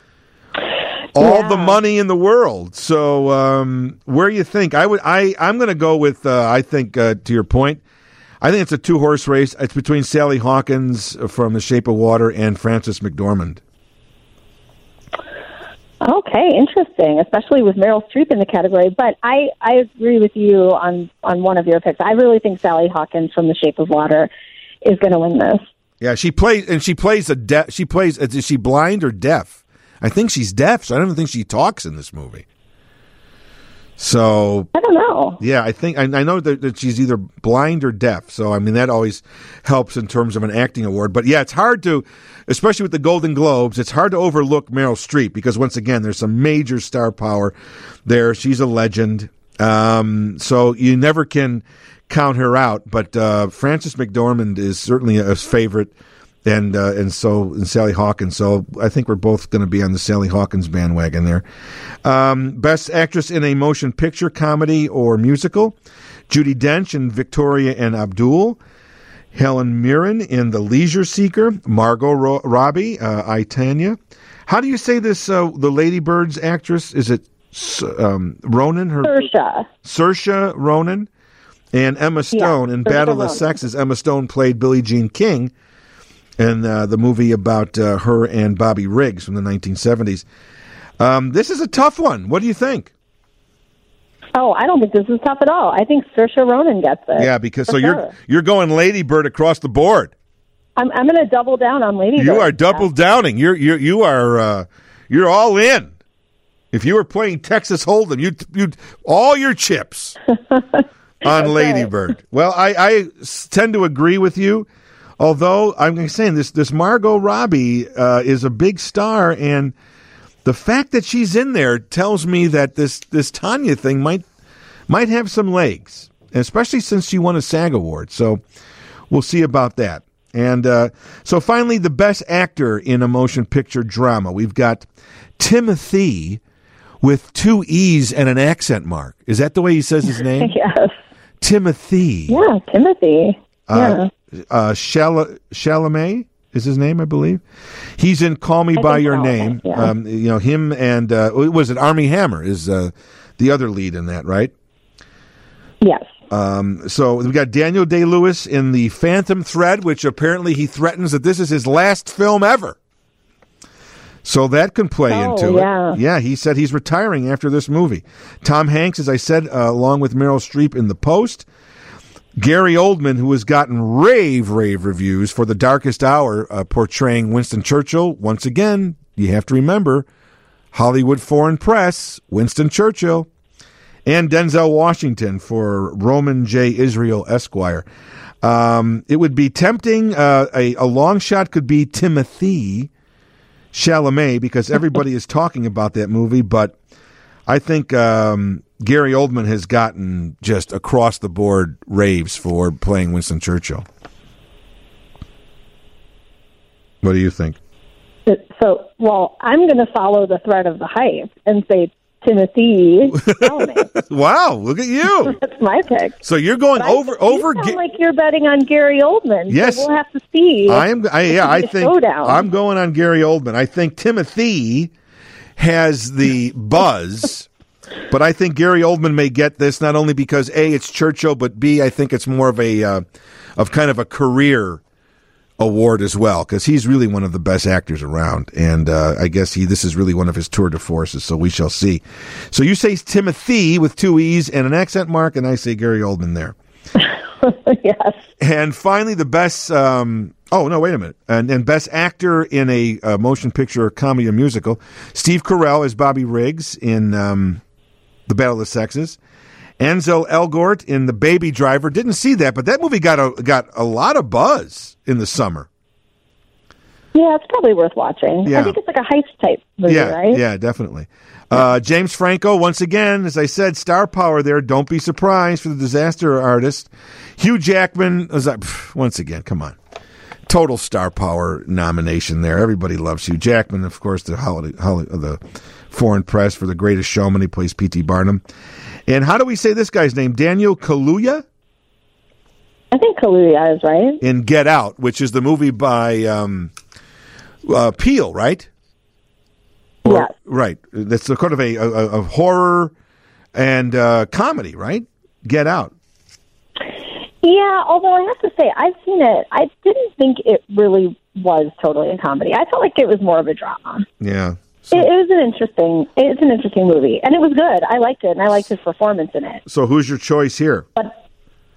Speaker 1: All the money in the world. So where do you think? I'm going to go with, I think, to your point, I think it's a 2-horse race. It's between Sally Hawkins from The Shape of Water and Frances McDormand.
Speaker 3: Okay, interesting, especially with Meryl Streep in the category. But I agree with you on one of your picks. I really think Sally Hawkins from The Shape of Water is going to win this.
Speaker 1: Yeah, she plays is she blind or deaf? I think she's deaf, so I don't even think she talks in this movie. So
Speaker 3: I don't know.
Speaker 1: Yeah, I think I know that she's either blind or deaf. So that always helps in terms of an acting award. But yeah, it's hard to, especially with the Golden Globes, it's hard to overlook Meryl Streep, because once again, there's some major star power there. She's a legend. So you never can count her out. But Frances McDormand is certainly a favorite. And Sally Hawkins. So I think we're both going to be on the Sally Hawkins bandwagon there. Best Actress in a Motion Picture, Comedy, or Musical: Judi Dench in Victoria and Abdul. Helen Mirren in The Leisure Seeker. Margot Robbie, I, Tanya. How do you say this, the Lady Bird's actress? Is it Ronan? Saoirse Ronan. And Emma Stone in Battle of the Sexes. Emma Stone played Billie Jean King and the movie about her and Bobby Riggs from the 1970s. This is a tough one. What do you think?
Speaker 3: Oh, I don't think this is tough at all. I think Saoirse Ronan gets it.
Speaker 1: Yeah, because you're going Lady Bird across the board.
Speaker 3: I'm going to double down on Lady Bird.
Speaker 1: You are double downing. You're all in. If you were playing Texas Hold'em, you'd all your chips on Lady Bird. Well, I tend to agree with you. Although I'm saying this Margot Robbie is a big star, and the fact that she's in there tells me that this Tanya thing might have some legs, especially since she won a SAG award. So we'll see about that. And so finally, the Best Actor in a Motion Picture Drama. We've got Timothy with 2 E's and an accent mark. Is that the way he says his name?
Speaker 3: Yes.
Speaker 1: Timothy.
Speaker 3: Yeah, Timothy. Yeah.
Speaker 1: Chalamet is his name, I believe. He's in Call Me by Your Name.
Speaker 3: Yeah.
Speaker 1: Him and was it Armie Hammer is the other lead in that, right?
Speaker 3: Yes.
Speaker 1: So we got Daniel Day-Lewis in The Phantom Thread, which apparently he threatens that this is his last film ever. So that can play into it. Yeah, he said he's retiring after this movie. Tom Hanks, as I said, along with Meryl Streep in The Post. Gary Oldman, who has gotten rave reviews for The Darkest Hour, portraying Winston Churchill. Once again, you have to remember, Hollywood Foreign Press, Winston Churchill. And Denzel Washington for Roman J. Israel, Esquire. It would be tempting. A long shot could be Timothy Chalamet, because everybody is talking about that movie, but I think Gary Oldman has gotten just across-the-board raves for playing Winston Churchill. What do you think?
Speaker 3: So, I'm going to follow the thread of the hype and say Timothy Chalamet.
Speaker 1: Wow, look at you.
Speaker 3: That's my pick.
Speaker 1: So you're going over.
Speaker 3: You sound like you're betting on Gary Oldman.
Speaker 1: Yes,
Speaker 3: so we'll have to see.
Speaker 1: I think I'm going on Gary Oldman. I think Timothy has the buzz, but I think Gary Oldman may get this not only because A, it's Churchill, but B, I think it's more of of kind of a career award as well, because he's really one of the best actors around, and I guess this is really one of his tour de forces, so we shall see. So you say Timothy with 2 E's and an accent mark, and I say Gary Oldman there.
Speaker 3: Yes.
Speaker 1: And finally, the best, wait a minute, and best actor in a motion picture, comedy, or musical, Steve Carell as Bobby Riggs in The Battle of the Sexes. Ansel Elgort in The Baby Driver. Didn't see that, but that movie got a lot of buzz in the summer.
Speaker 3: Yeah, it's probably worth watching. Yeah. I think it's like a heist type movie, right?
Speaker 1: Yeah, definitely. James Franco, once again, as I said, star power there. Don't be surprised for the disaster artist. Hugh Jackman, once again, come on. Total star power nomination there. Everybody loves Hugh Jackman, of course, the Foreign Press for The Greatest Showman. He plays P.T. Barnum. And how do we say this guy's name? Daniel Kaluuya?
Speaker 3: I think Kaluuya is right.
Speaker 1: In Get Out, which is the movie by Peele, right?
Speaker 3: Yeah.
Speaker 1: Right. That's sort of a horror and comedy, right? Get Out.
Speaker 3: Yeah, although I have to say, I've seen it. I didn't think it really was totally a comedy. I felt like it was more of a drama.
Speaker 1: Yeah.
Speaker 3: So, it's an interesting movie, and it was good. I liked it, and I liked his performance in it.
Speaker 1: So who's your choice here?
Speaker 3: But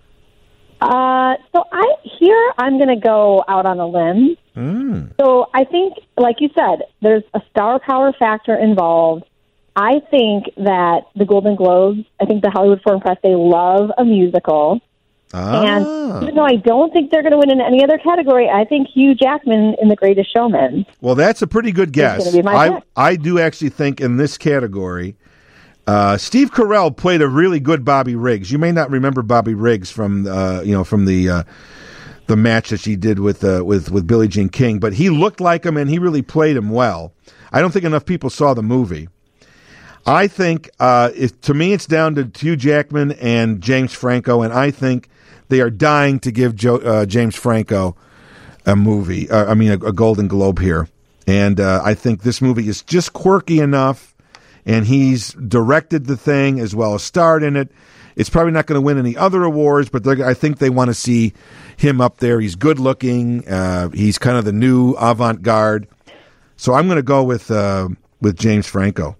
Speaker 3: I'm going to go out on a limb. So I think, like you said, there's a star power factor involved. I think that the Golden Globes, I think the Hollywood Foreign Press, they love a musical. And even though I don't think they're going to win in any other category, I think Hugh Jackman in The Greatest Showman.
Speaker 1: Well, that's a pretty good guess.
Speaker 3: Going to be my pick.
Speaker 1: I do actually think in this category, Steve Carell played a really good Bobby Riggs. You may not remember Bobby Riggs from the match that she did with Billie Jean King, but he looked like him and he really played him well. I don't think enough people saw the movie. I think to me it's down to Hugh Jackman and James Franco, and I think they are dying to give James Franco a Golden Globe here. And I think this movie is just quirky enough, and he's directed the thing as well as starred in it. It's probably not going to win any other awards, but I think they want to see him up there. He's good looking. He's kind of the new avant-garde. So I'm going to go with James Franco.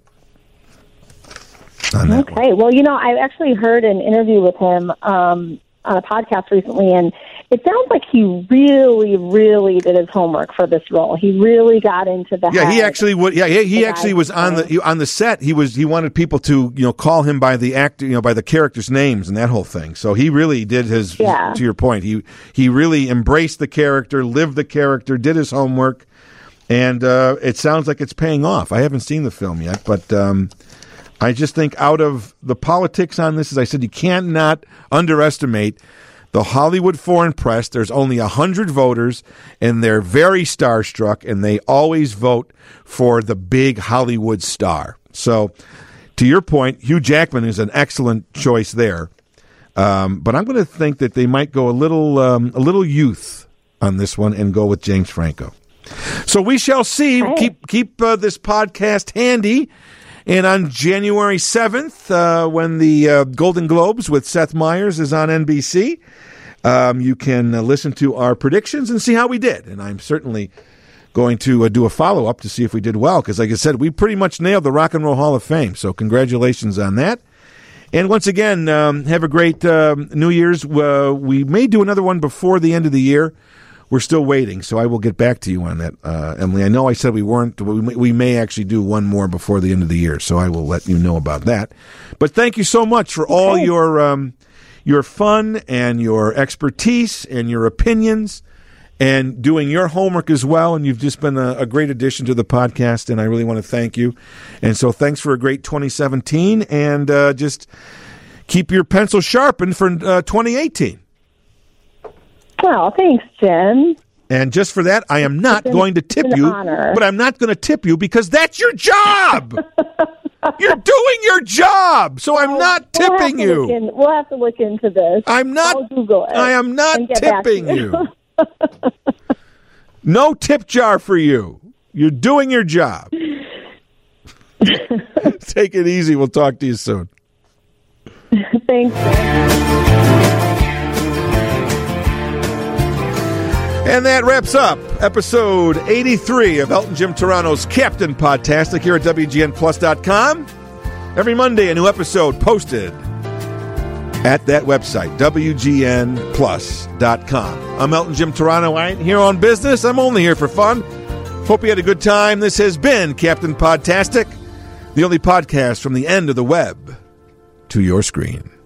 Speaker 3: Okay. Well, I actually heard an interview with him on a podcast recently, and it sounds like he really, really did his homework for this role. He really got into the
Speaker 1: head. He actually would. Yeah, he actually was on the set. He wanted people to call him by the actor, by the characters' names and that whole thing. So he really did his. To your point, he really embraced the character, lived the character, did his homework, and it sounds like it's paying off. I haven't seen the film yet, but. I just think out of the politics on this, as I said, you cannot underestimate the Hollywood Foreign Press. There's only 100 voters, and they're very starstruck, and they always vote for the big Hollywood star. So to your point, Hugh Jackman is an excellent choice there. But I'm going to think that they might go a little youth on this one and go with James Franco. So we shall see.
Speaker 3: Hey.
Speaker 1: Keep this podcast handy. And on January 7th, when the Golden Globes with Seth Meyers is on NBC, you can listen to our predictions and see how we did. And I'm certainly going to do a follow-up to see if we did well, because like I said, we pretty much nailed the Rock and Roll Hall of Fame. So congratulations on that. And once again, have a great New Year's. We may do another one before the end of the year. We're still waiting, so I will get back to you on that, Emily. I know I said we weren't. We may actually do one more before the end of the year, so I will let you know about that. But thank you so much for all your fun and your expertise and your opinions and doing your homework as well. And you've just been a great addition to the podcast, and I really want to thank you. And so thanks for a great 2017, and just keep your pencil sharpened for 2018.
Speaker 3: Well, thanks, Jim.
Speaker 1: And just for that, I am not going to tip you,
Speaker 3: honor.
Speaker 1: but I'm not going to tip you because that's your job. You're doing your job, so I'm not tipping you.
Speaker 3: We'll have to look into this.
Speaker 1: I'm not.
Speaker 3: I'll Google it.
Speaker 1: I am not tipping you. No tip jar for you. You're doing your job. Take it easy. We'll talk to you soon.
Speaker 3: Thanks, Jim.
Speaker 1: And that wraps up episode 83 of Elton Jim Turano's Captain Podtastic here at WGNPlus.com. Every Monday, a new episode posted at that website, WGNPlus.com. I'm Elton Jim Turano. I ain't here on business. I'm only here for fun. Hope you had a good time. This has been Captain Podtastic, the only podcast from the end of the web to your screen.